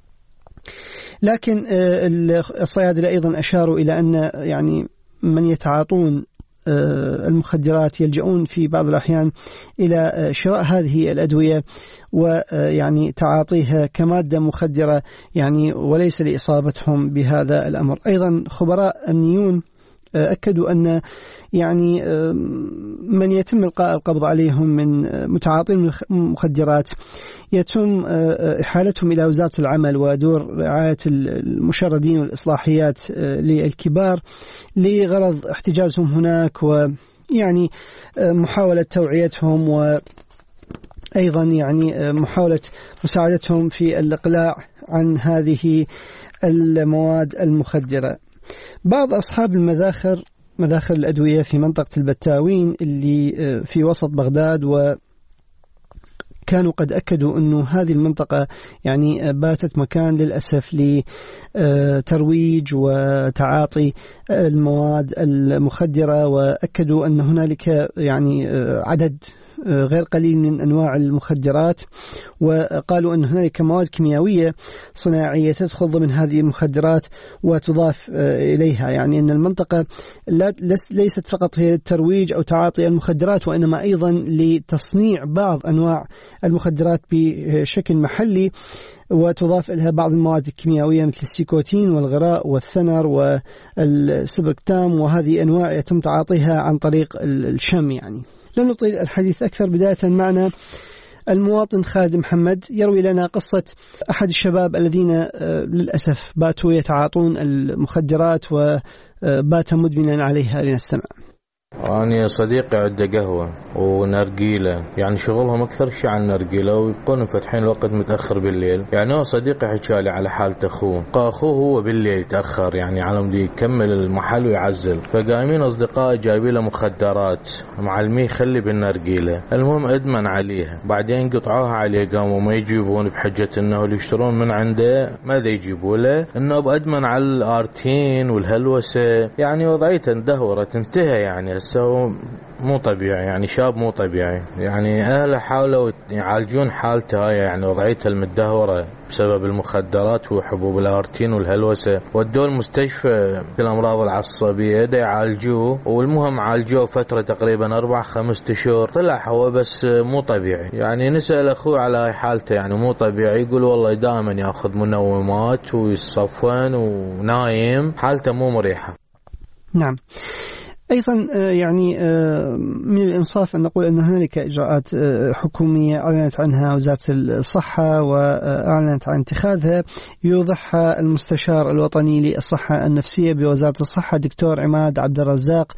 لكن الصيادلة أيضا أشاروا إلى أن يعني من يتعاطون المخدرات يلجؤون في بعض الأحيان إلى شراء هذه الأدوية ويعني تعاطيها كمادة مخدرة يعني وليس لإصابتهم بهذا الأمر. أيضا خبراء أمنيون أكدوا أن يعني من يتم إلقاء القبض عليهم من متعاطين المخدرات يتم إحالتهم إلى وزارة العمل ودور رعاية المشردين والإصلاحيات للكبار لغرض احتجازهم هناك، ويعني محاولة توعيتهم وأيضا يعني محاولة مساعدتهم في الإقلاع عن هذه المواد المخدرة. بعض أصحاب مذاخر الأدوية في منطقة البتاوين اللي في وسط بغداد كانوا قد أكدوا أنه هذه المنطقة يعني باتت مكان للأسف لترويج وتعاطي المواد المخدرة، وأكدوا أن هنالك يعني عدد غير قليل من أنواع المخدرات، وقالوا أن هنالك مواد كيميائية صناعية تدخل ضمن هذه المخدرات وتضاف إليها، يعني أن المنطقة ليست فقط هي الترويج أو تعاطي المخدرات، وإنما أيضا لتصنيع بعض أنواع المخدرات بشكل محلي وتضاف إليها بعض المواد الكيميائية مثل السيكوتين والغراء والثنر والسبركتام، وهذه أنواع يتم تعاطيها عن طريق الشم. يعني لن نطيل الحديث أكثر، بداية معنا المواطن خالد محمد يروي لنا قصة أحد الشباب الذين للأسف باتوا يتعاطون المخدرات وبات مدمنا عليها. لنستمع. أنا صديقي عنده قهوة ونرجيلة، يعني شغلهم أكثر شيء عن النرجيلة، ويكونوا فاتحين الوقت متأخر بالليل. يعني هو صديقي حكالي على حالة أخوه هو بالليل يتأخر يعني على مدي يكمل المحل ويعزل، فقايمين أصدقائي جايبين له مخدرات معلميه خلي بالنرجيلة، المهم أدمن عليها، بعدين قطعوها عليه قاموا ما يجيبون بحجة إنه اللي يشترون من عنده ماذا يجيبوا له، إنه بأدمن على الآرتين والهلوسة، يعني وضعيته اندهورت انتهى، يعني مو طبيعي، يعني شاب مو طبيعي، يعني أهله حاولوا يعالجون حالته هاي يعني وضعيته المدهورة بسبب المخدرات وحبوب الآرتين والهلوسة، ودوه المستشفى الأمراض العصبية دا يعالجوه، والمهم عالجوه فترة تقريبا 4-5 أشهر، طلع هو بس مو طبيعي. يعني نسأل أخوه على هاي حالته يعني مو طبيعي، يقول والله دائما يأخذ منومات ويصفن ونايم، حالته مو مريحة. نعم. أيضا يعني من الإنصاف أن نقول أن هنالك إجراءات حكومية أعلنت عنها وزارة الصحة وأعلنت عن اتخاذها، يوضحها المستشار الوطني للصحة النفسية بوزارة الصحة دكتور عماد عبد الرزاق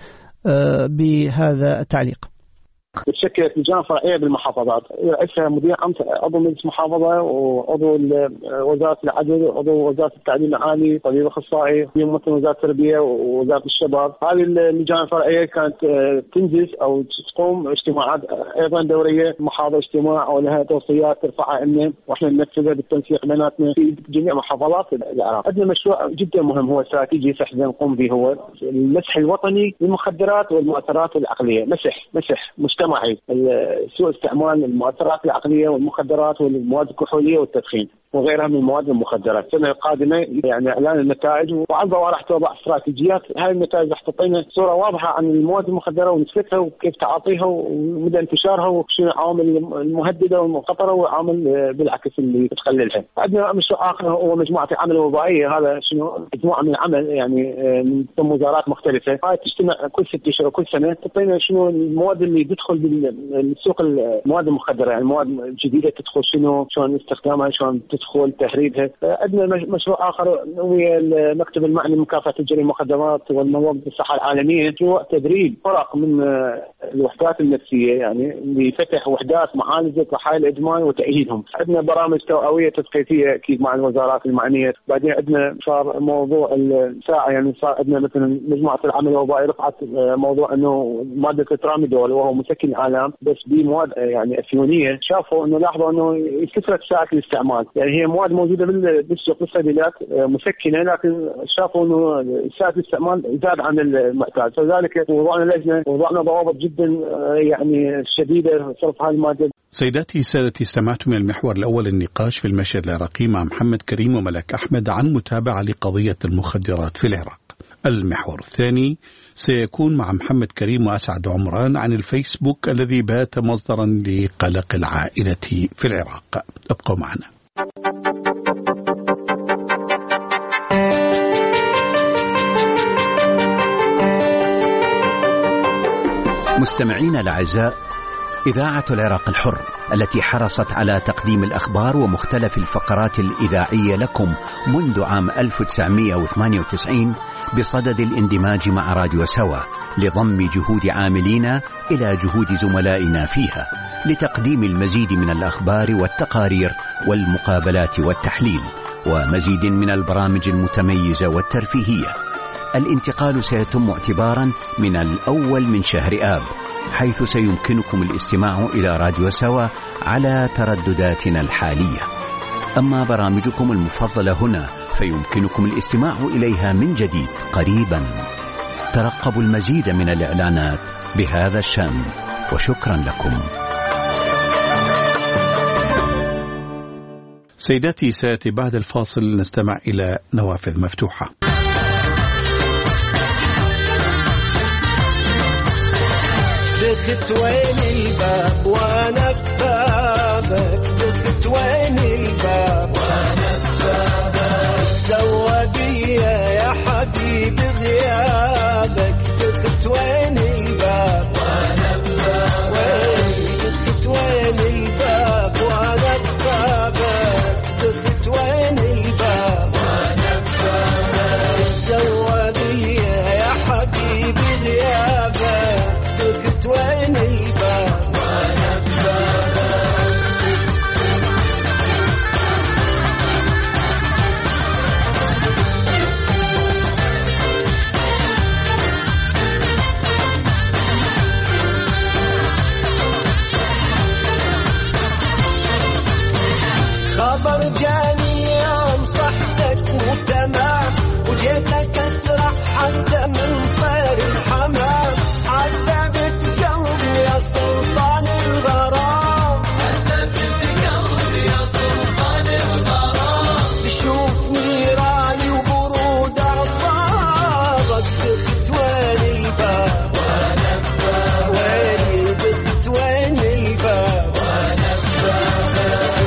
بهذا التعليق. تشكلت لجان فرعيه بالمحافظات، رئيسها مدير عضو مجلس محافظه وعضو وزاره العدل وعضو وزاره التعليم العالي، طبيب اخصائي، ممثل وزاره التربيه ووزاره الشباب. هذه اللجان الفرعيه كانت تنجز او تقوم اجتماعات ايضا دوريه، محاضره اجتماع ولها توصيات ترفعها لنا واحنا ننفذها بالتنسيق بيناتنا في جميع محافظات العراق. عندنا مشروع جدا مهم هو استراتيجي فحصا نقوم به، هو المسح الوطني للمخدرات والمؤثرات العقليه، مسح مستهدف مجتمعي، سوء استعمال المؤثرات العقلية والمخدرات والمواد الكحولية والتدخين وغيرها من المواد المخدرات. السنة القادمة يعني إعلان النتائج، وعن ضوء راح توضع استراتيجيات. هاي النتائج راح تعطينا صورة واضحة عن المواد المخدرة ونسبتها وكيف تعاطيها ومدى انتشارها وشنو العوامل المهددة والخطرة والعوامل بالعكس اللي تقللها. عندنا مشروع آخر هو مجموعة العمل الوظائية، هذا شنو مجموعة من العمل يعني من وزارات مختلفة، هاي تجتمع كل 6 أشهر وكل سنة تعطينا شنو المواد اللي تدخل بالسوق، المواد المخدرة يعني مواد جديدة تدخل شنو، شلون استخدامها، شلون تدخل تهريبها. عندنا مشروع آخر ويا المكتب المعني لمكافحة الجريمة والمخدرات والمنظمة الصحة العالمية، هو تدريب فرق من الوحدات النفسية يعني لفتح وحدات معالجة ضحايا الإدمان وتأهيلهم. عندنا برامج توعوية تثقيفية أكيد مع الوزارات المعنية. بعدين عندنا صار موضوع الساعة، يعني صار عندنا مثلا مجموعة العمل الوظائي رفعت موضوع إنه مادة التراميدول وهو مسكن الآلام بس بمواد يعني أفيونية، شافوا إنه لاحظوا إنه كثرت ساعة الاستعمال، يعني هي مواد موجودة بالسوق بالصيدليات مسكنة، لكن شافوا إنه ساعة الاستعمال زاد عن المعتاد، فذلك وضعنا لجنة وضعنا ضوابط جدا يعني شديدة صرف هذه المادة. سيداتي سادتي، استمعتم من المحور الأول النقاش في المشهد العراقي مع محمد كريم وملك أحمد عن متابعة لقضية المخدرات في العراق. المحور الثاني سيكون مع محمد كريم وأسعد عمران عن الفيسبوك الذي بات مصدرا لقلق العائلة في العراق. ابقوا معنا. مستمعين الأعزاء، إذاعة العراق الحر التي حرصت على تقديم الأخبار ومختلف الفقرات الإذاعية لكم منذ عام 1998 بصدد الاندماج مع راديو سوا لضم جهود عاملينا إلى جهود زملائنا فيها لتقديم المزيد من الأخبار والتقارير والمقابلات والتحليل ومزيد من البرامج المتميزة والترفيهية. الانتقال سيتم اعتبارا من الأول من شهر آب، حيث سيمكنكم الاستماع إلى راديو سوا على تردداتنا الحالية. أما برامجكم المفضلة هنا فيمكنكم الاستماع إليها من جديد قريبا. ترقبوا المزيد من الإعلانات بهذا الشأن، وشكرا لكم. سيداتي سيأتي بعد الفاصل نستمع إلى نوافذ مفتوحة. دخلت وين الباب وانا ببابك، دخلت وين الباب وانا ببابك، السوادية يا حبيبي غيابك، دخلت وين الباب وانا ببابك، دخلت وين الباب وانا ببابك، دخلت وين الباب وانا ببابك، السوادية يا حبيبي غيابك، دخلت وين الباب وانا ببابك. خبر جاني يوم صحتك مو تمام، وجيتك اسرح حتى من طير الحمام، عذبت قلبي يا سلطان الغرام، عذبت قلبي يا سلطان الغرام، تشوف نيراني وبرود اعصابك، دخلت وين الباب وانا ببابك، وين دخلت وين الباب وانا ببابك.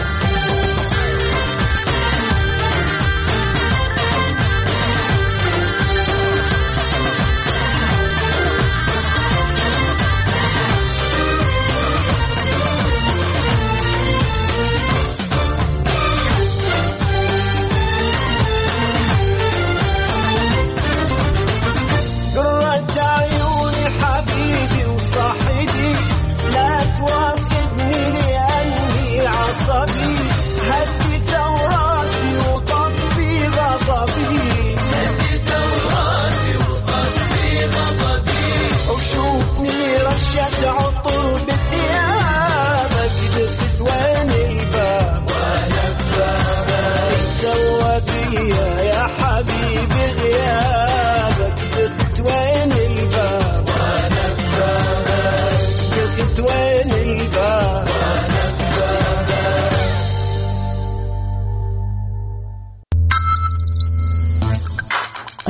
قرة عيوني حبيبي وصاحبي، لا تواخذني لأني عصبي، هدي توراتي وطفي غضبي، هدي توراتي وطفي غضبي، وشوفني رشة عطر بثيابك، دخلت وين الباب وانا ببابك، السوادية يا حبيبي غيابك، دخلت وين الباب وانا ببابك،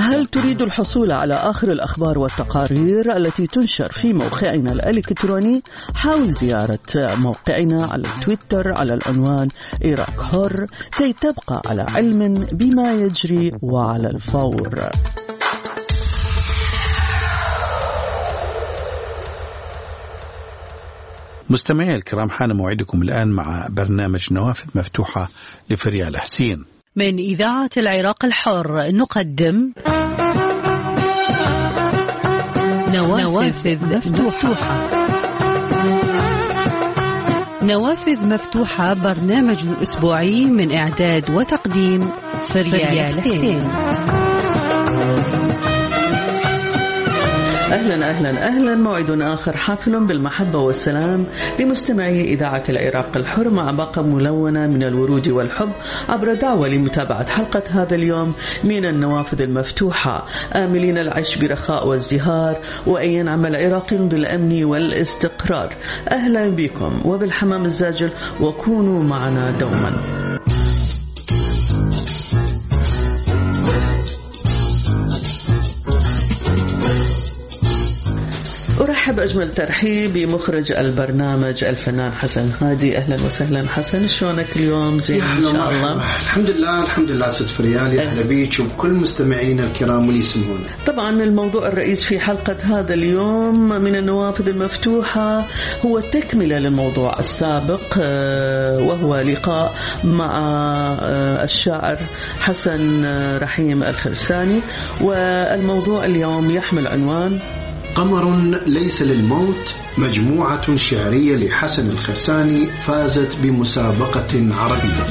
هل تريد الحصول على آخر الأخبار والتقارير التي تنشر في موقعنا الإلكتروني؟ حاول زيارة موقعنا على تويتر على العنوان إيراك حر كي تبقى على علم بما يجري وعلى الفور. مستمعي الكرام، حان موعدكم الآن مع برنامج نوافذ مفتوحة لفريال حسين. من إذاعة العراق الحر نقدم نوافذ مفتوحة. نوافذ مفتوحة برنامج أسبوعي من إعداد وتقديم فريال حسين. أهلا أهلا أهلا، موعد آخر حافل بالمحبة والسلام لمستمعي إذاعة العراق الحر مع باقة ملونة من الورود والحب عبر دعوة لمتابعة حلقة هذا اليوم من النوافذ المفتوحة، آملين العيش برخاء وازدهار وأن ينعم العراق بالأمن والاستقرار. أهلا بكم وبالحمام الزاجل، وكونوا معنا دوما. أرحب أجمل ترحيب بمخرج البرنامج الفنان حسن هادي. أهلا وسهلا حسن، شلونك اليوم؟ زين إن شاء الله. الحمد لله ست فريال، أهلا بيك وبكل مستمعين الكرام اللي يسمعون. طبعا الموضوع الرئيس في حلقة هذا اليوم من النوافذ المفتوحة هو تكملة للموضوع السابق، وهو لقاء مع الشاعر حسن رحيم الخرساني، والموضوع اليوم يحمل عنوان قمر ليس للموت، مجموعة شعرية لحسن الخرساني فازت بمسابقة عربية.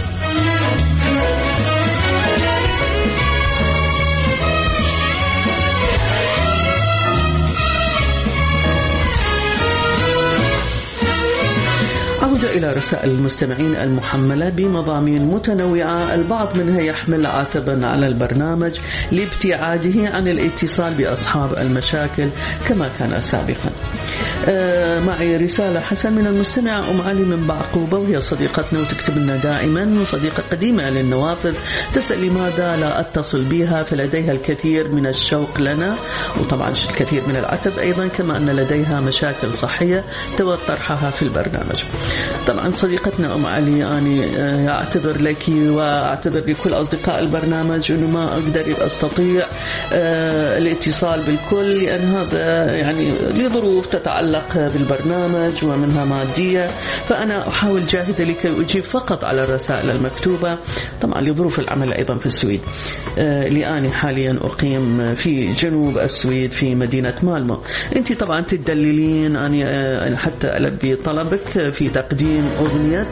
عودة إلى رسائل المستمعين المحملة بمضامين متنوعة، البعض منها يحمل عتبا على البرنامج لابتعاده عن الاتصال بأصحاب المشاكل كما كان سابقا. معي رسالة حسن من المستمعة أم علي من بعقوبة، وهي صديقتنا وتكتب لنا دائما، وصديقة قديمة للنوافذ، تسأل لماذا لا أتصل بها، فلديها الكثير من الشوق لنا وطبعا الكثير من العتب أيضا، كما أن لديها مشاكل صحية تود طرحها في البرنامج. طبعا صديقتنا أم علي، أنا أعتذر لك وأعتذر لكل أصدقاء البرنامج أنه ما أقدر أستطيع الاتصال بالكل، لأن هذا يعني لظروف تتعلق بالبرنامج ومنها مادية، فأنا أحاول جاهدة لكي أجيب فقط على الرسائل المكتوبة، طبعا لظروف العمل أيضا في السويد، لأني حاليا أقيم في جنوب السويد في مدينة مالمو. أنت طبعا تدللين أني حتى ألبي طلبك في تقديم أغنية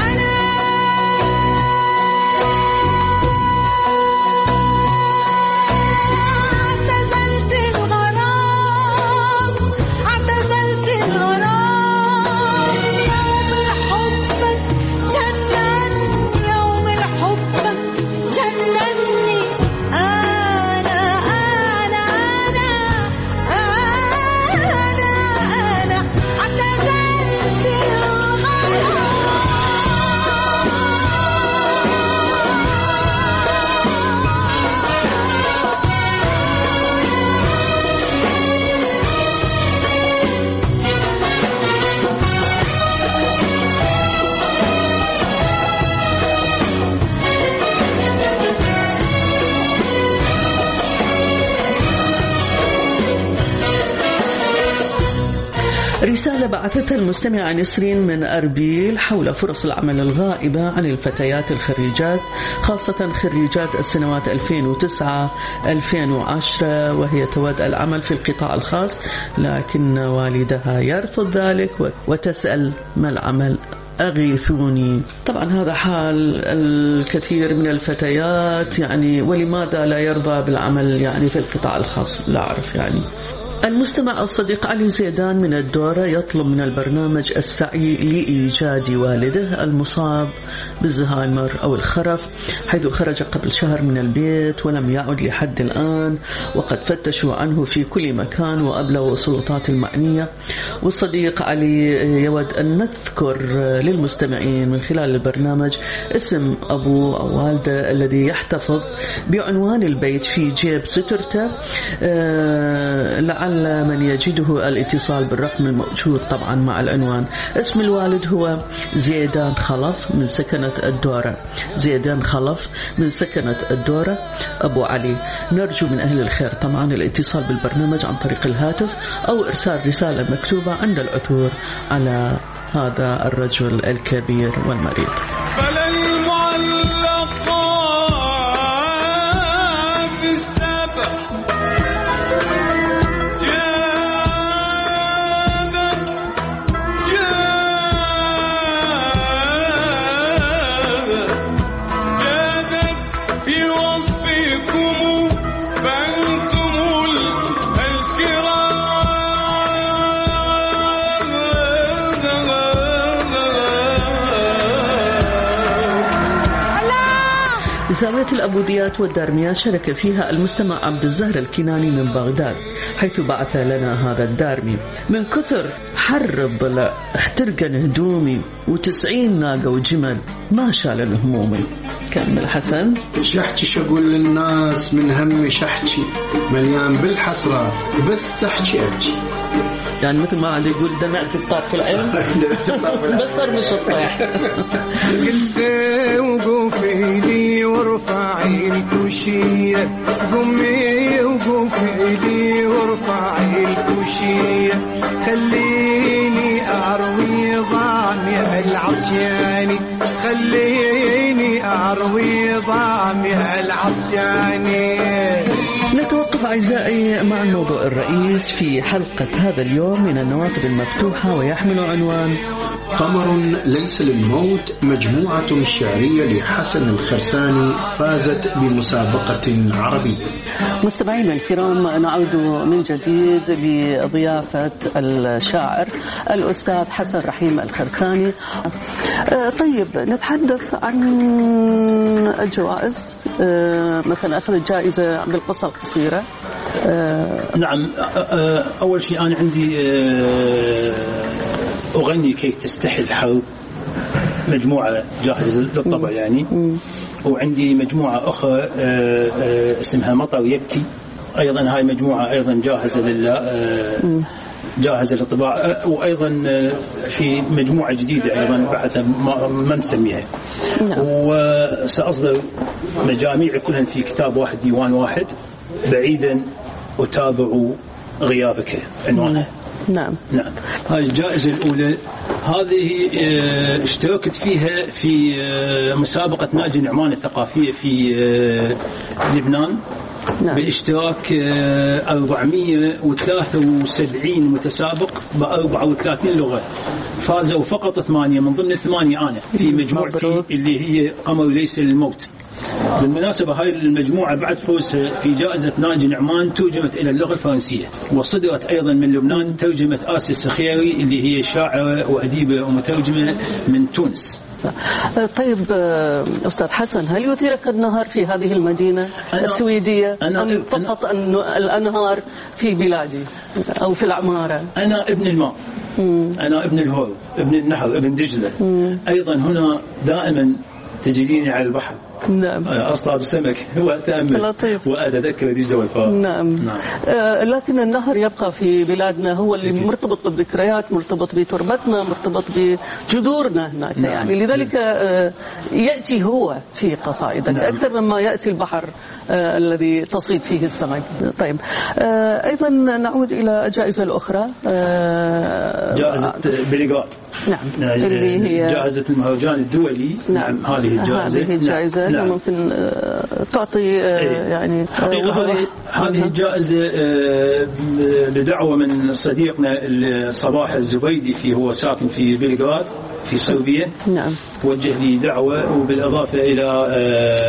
رسالة بعثتها المستمعة نسرين من أربيل حول فرص العمل الغائبة عن الفتيات الخريجات، خاصة خريجات السنوات 2009-2010، وهي تود العمل في القطاع الخاص، لكن والدها يرفض ذلك وتسأل ما العمل، أغيثوني. طبعا هذا حال الكثير من الفتيات يعني، ولماذا لا يرضى بالعمل يعني في القطاع الخاص؟ لا أعرف يعني المستمع الصديق علي زيدان من الدورة يطلب من البرنامج السعي لإيجاد والده المصاب بالزهايمر أو الخرف، حيث خرج قبل شهر من البيت ولم يعد لحد الآن، وقد فتشوا عنه في كل مكان وأبلغوا السلطات المعنية. والصديق علي يود أن نذكر للمستمعين من خلال البرنامج اسم أبوه أو والده الذي يحتفظ بعنوان البيت في جيب سترته، لعل من يجده الاتصال بالرقم الموجود طبعا مع العنوان. اسم الوالد هو زيدان خلف من سكنة الدورة، زيدان خلف من سكنة الدورة أبو علي. نرجو من أهل الخير طبعا الاتصال بالبرنامج عن طريق الهاتف أو إرسال رسالة مكتوبة عند العثور على هذا الرجل الكبير والمريض. زاوية الأبوديات والدارميات شارك فيها المستمع عبد الزهر الكناني من بغداد، حيث بعث لنا هذا الدارمي: من كثر حر الضلع احترقن هدومي و90 ناقة وجمل ما شال همومي. كمل حسن. شحتي شقول للناس من هم شحتي مليان بالحسرات بس احكي ابكي. يعني مثل ما عاد يقول دمعت الطار في العين بصر مش الطيح. قلت وقوفي لي وارفعي الكوشية، قمي وقوفي لي وارفعي الكوشية، خليني أروي ضامي العطياني، خليني أروي ضامي العطياني. نتوقف أعزائي مع الموضوع الرئيس في حلقة هذا اليوم من النوافذ المفتوحة، ويحمل عنوان قمر ليس للموت. مجموعة شعرية لحسن الخرساني فازت بمسابقة عربية. مستمعينا الكرام، نعود من جديد بضيافة الشاعر الأستاذ حسن رحيم الخرساني. طيب نتحدث عن الجوائز، مثلا أخذ جائزة بالقصة القصيرة. نعم، أول شيء أنا عندي أغني كي تستحي الحرب، مجموعة جاهزة للطبع يعني، وعندي مجموعة أخرى اسمها مطر يبكي، أيضا هاي مجموعة أيضا جاهزة جاهزة للطباعة، وأيضا في مجموعة جديدة أيضا بعد ما مسميها، وسأصدر مجاميع كلها في كتاب واحد ديوان واحد، بعيدا أتابع غيابك عنوانها. نعم. هاي الجائزة الأولى هذه اشتركت فيها في مسابقة نادي نعمان الثقافية في لبنان. نعم. باشتراك 473 متسابق ب34 لغة، فازوا فقط 8 من ضمن 8 أنا في مجموعتي اللي هي قمر ليس للموت. بالمناسبة هاي المجموعة بعد فوزها في جائزة ناجي نعمان ترجمت إلى اللغة الفرنسية، وصدرت أيضا من لبنان ترجمة آسيا السخيري اللي هي شاعرة وأديبة ومترجمة من تونس. طيب أستاذ حسن، هل يثيرك النهر في هذه المدينة السويدية أم فقط الأنهار في بلادي أو في العمارة؟ أنا ابن الماء، أنا ابن الهور، ابن النهر، ابن دجلة. أيضا هنا دائما تجديني على البحر. نعم. أصطاد سمك وأتأمل وأتذكر دجلة والفار. نعم. لكن النهر يبقى في بلادنا هو اللي مرتبط بالذكريات، مرتبط بتربتنا، مرتبط بجذورنا هناك. نعم. يعني لذلك يأتي هو في قصائدك. نعم. أكثر مما يأتي البحر الذي تصيد فيه السمك. طيب أيضا نعود إلى الجائزة الأخرى، جائزة بليغات. نعم. اللي هي جائزة المهرجان الدولي. نعم. هذه الجائزة. نعم. ممكن تعطي يعني حقيقة هذه الجائزة بدعوة من صديقنا صباح الزبيدي، هو ساكن في بلغراد في صربيا. نعم. وجه لي دعوة، وبالإضافة إلى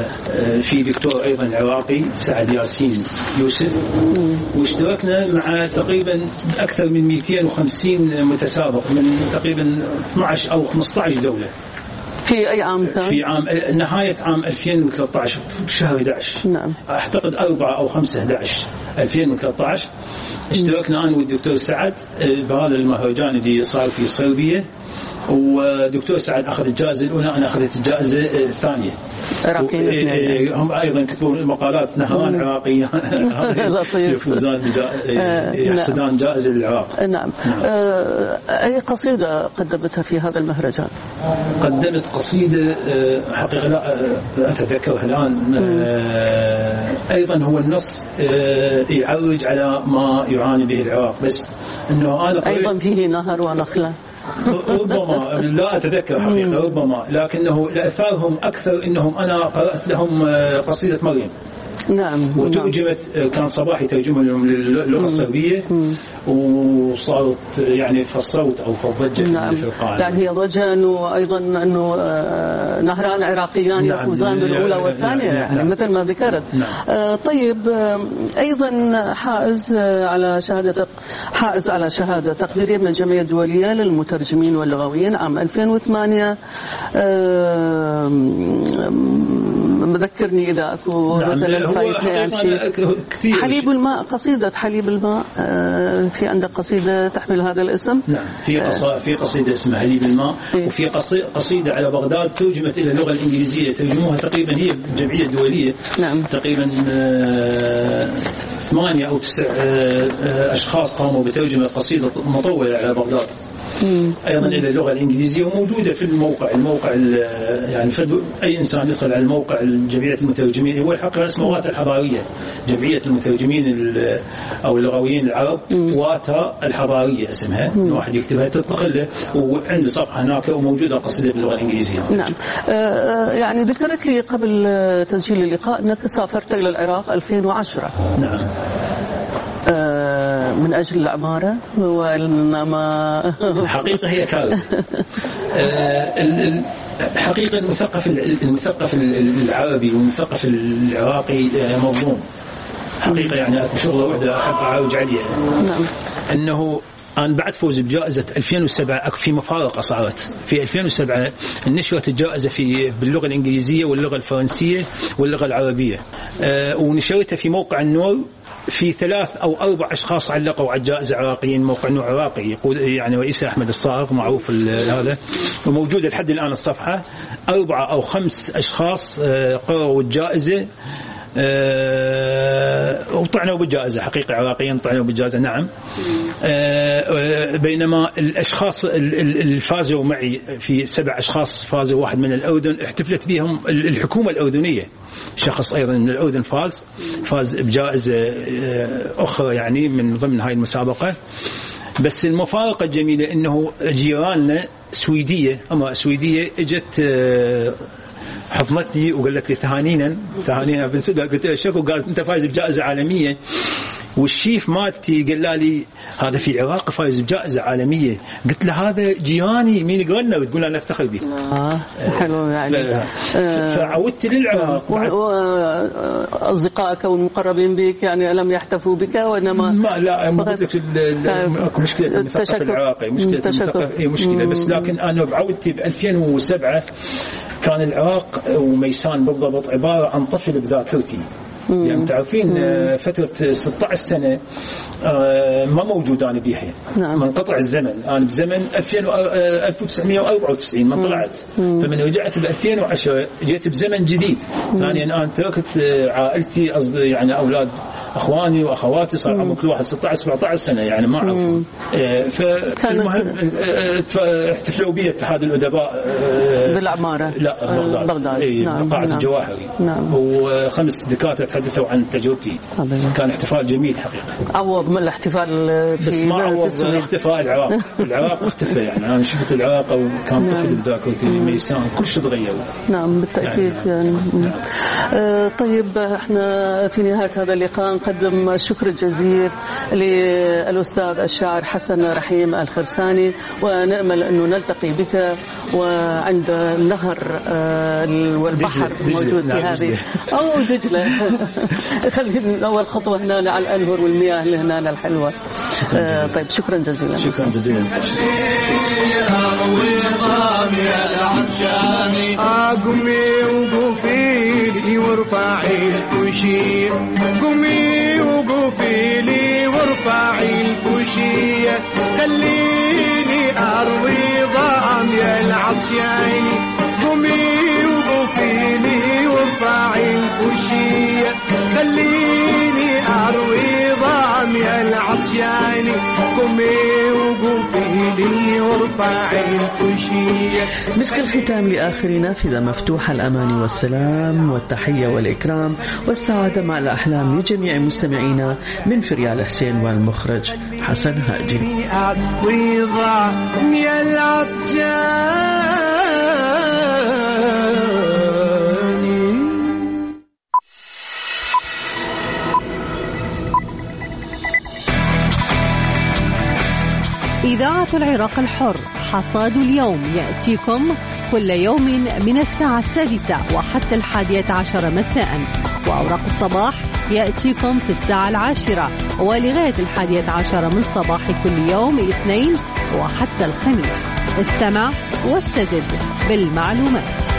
في دكتور أيضا عراقي سعد ياسين يوسف، واشتركنا مع تقريبا أكثر من 250 متسابق من تقريبا 12 أو 15 دولة. في أي عام كان؟ في عام نهاية عام 2013 شهر 11. نعم. أعتقد 4 أو 5/11 2013 اشتركنا أنا والدكتور سعد بهذا المهرجان اللي صار في صربيا، ودكتور سعد أخذ الجائزة الأولى، أنا أخذت الجائزة الثانية. هم أيضا كتبوا مقالات نهران عراقية يفوزان يحصدان جائزة للعراق. نعم. أي قصيدة قدمتها في هذا المهرجان؟ قدمت قصيدة حقيقة لا أتذكرها الآن. أيضا هو النص يعرج على ما يعاني به العراق، بس أنه أنا أيضا فيه نهر ونخلة ربما لا أتذكر حقيقة، ربما، لكنه لأثارهم أكثر إنهم أنا قرأت لهم قصيدة مريم. نعم. وترجمت كان صباحي ترجمة لهم للغة الصربية، وصارت يعني فالصوت أو فالضجة. نعم. في القاعة. يعني هي ضجة أنه أيضا أنه نهران عراقيان يفوزان بالأولى والثانية. يعني مثل ما ذكرت. طيب أيضا حائز على شهادة تقديرية من الجمعية الدولية للمترجمين واللغويين عام 2008. مذكرني إذا أكو مثلا فايتة يعني شيء. حليب الماء، قصيدة حليب الماء، في عندك قصيدة تحمل هذا الاسم؟ نعم، في قصيدة اسمها حليب الماء، وفي قصيدة على بغداد ترجمت إلى اللغة الإنجليزية، ترجموها تقريبا هي الجمعية الدولية. نعم. تقريبا 8 أو 9 أشخاص قاموا بترجمة قصيدة مطولة على بغداد أيضا إلى اللغة الإنجليزية، وموجودة في الموقع يعني أي إنسان يدخل على الموقع جمعية المترجمين، هو الحقيقة اسمه واتا الحضارية، جمعية المترجمين أو اللغويين العرب، واتا الحضارية اسمها، واحد يكتبها تطلق له، وعنده صفحة هناك وموجودة قصيدة باللغة الإنجليزية. نعم. يعني ذكرت لي قبل تسجيل اللقاء أنك سافرت إلى العراق 2010. نعم. من أجل العمارة، وإنما حقيقة هي كارثة. حقيقة المثقف العربي والمثقف العراقي مظلوم حقيقة. يعني شغلة واحدة أحب أعوج عليها. نعم. أنه أنا بعد فوز بجائزة 2007 في مفارقة صارت في 2007 نشرت الجائزة باللغة الإنجليزية واللغة الفرنسية واللغة العربية، ونشرتها في موقع النور. في 3 أو 4 أشخاص علقوا على الجائزة عراقيين، موقع نور عراقي يقول يعني رئيسه أحمد الصاغ معروف هذا، وموجود لحد الآن الصفحة. 4 أو 5 أشخاص قرروا الجائزة وطعنوا بالجائزة، حقيقة عراقيين طعنوا بالجائزة. نعم. بينما الأشخاص اللي فازوا معي في 7 أشخاص فازوا، واحد من الأردن احتفلت بهم الحكومة الأردنية، شخص أيضا من الأردن فاز بجائزة أخرى يعني من ضمن هاي المسابقة. بس المفارقة الجميلة إنه جيراننا سويدية اجت حضنتني وقالت لي تهانينا بنسدها. قلت له شكو؟ قالت انت فايز بجائزة عالمية. والشيف مالتي قال لي هذا في العراق فايز بجائزة عالمية. قلت له هذا جيراني مين قالنا؟ وتقول انا افتخر به. حلو يعني. فعودت للعراق اصدقائك والمقربين بك يعني لم يحتفوا بك، وانما لا مشكلة المثقف العراقي، مشكلة بس. لكن انا بعودتي ب 2007 كان العراق وميسان بالضبط عبارة عن طفل بذاكرتي. يعني تعرفين فترة 16 سنة ما موجود أنا بيها. نعم. منقطع الزمن. أنا بزمن 1994 من طلعت. فمن رجعت ب 2010 جيت بزمن جديد. ثانيا أنا تركت عائلتي، يعني أولاد أخواني وأخواتي صار عمرهم كل واحد 16-17 سنة يعني ما عرفوا. فالمهم احتفلوا بي اتحاد الأدباء بالعمارة. لا بغداد. نعم. قاعة الجواهري. نعم. و5 دكاترة تحدثوا عن تجربتي. كان احتفال جميل حقيقة. عوض من الاحتفال بس ما عوض اختفاء العراق اختفى. يعني أنا شفت العراق وكان طفل بذاكرتي ميسان كل شيء تغير. نعم بالتأكيد يعني. طيب احنا في نهاية هذا اللقاء نقدم الشكر الجزيل للأستاذ الشاعر حسن رحيم الخرساني، ونأمل أنه نلتقي بك وعند النهر والبحر موجود في هذه أو دجلة. خلينا أول خطوة هنا على الأنهر والمياه اللي هنا الحلوة. طيب شكرا جزيلا. شكرا جزيلا. قومي وقوفي لي وارفعي الكوشية، قومي وقوفي لي وارفعي الكوشية، خليني أروي ضامي العطش يا عيني، قومي وقوفي لي وارفعي الكوشية، خليني أروي ضامي العطش يا عيني، قومي وقوفي لي وارفعي الكوشية. مسك الختام لآخر نافذة مفتوحة، الأمان والسلام والتحية والإكرام والسعادة مع الأحلام لجميع مستمعينا من فريال حسين والمخرج حسن هادي. إذاعة العراق الحر حصاد اليوم يأتيكم كل يوم من الساعة 6 وحتى 11 مساء، وأوراق الصباح يأتيكم في الساعة 10 ولغاية 11 من صباح كل يوم اثنين وحتى الخميس. استمع واستزد بالمعلومات.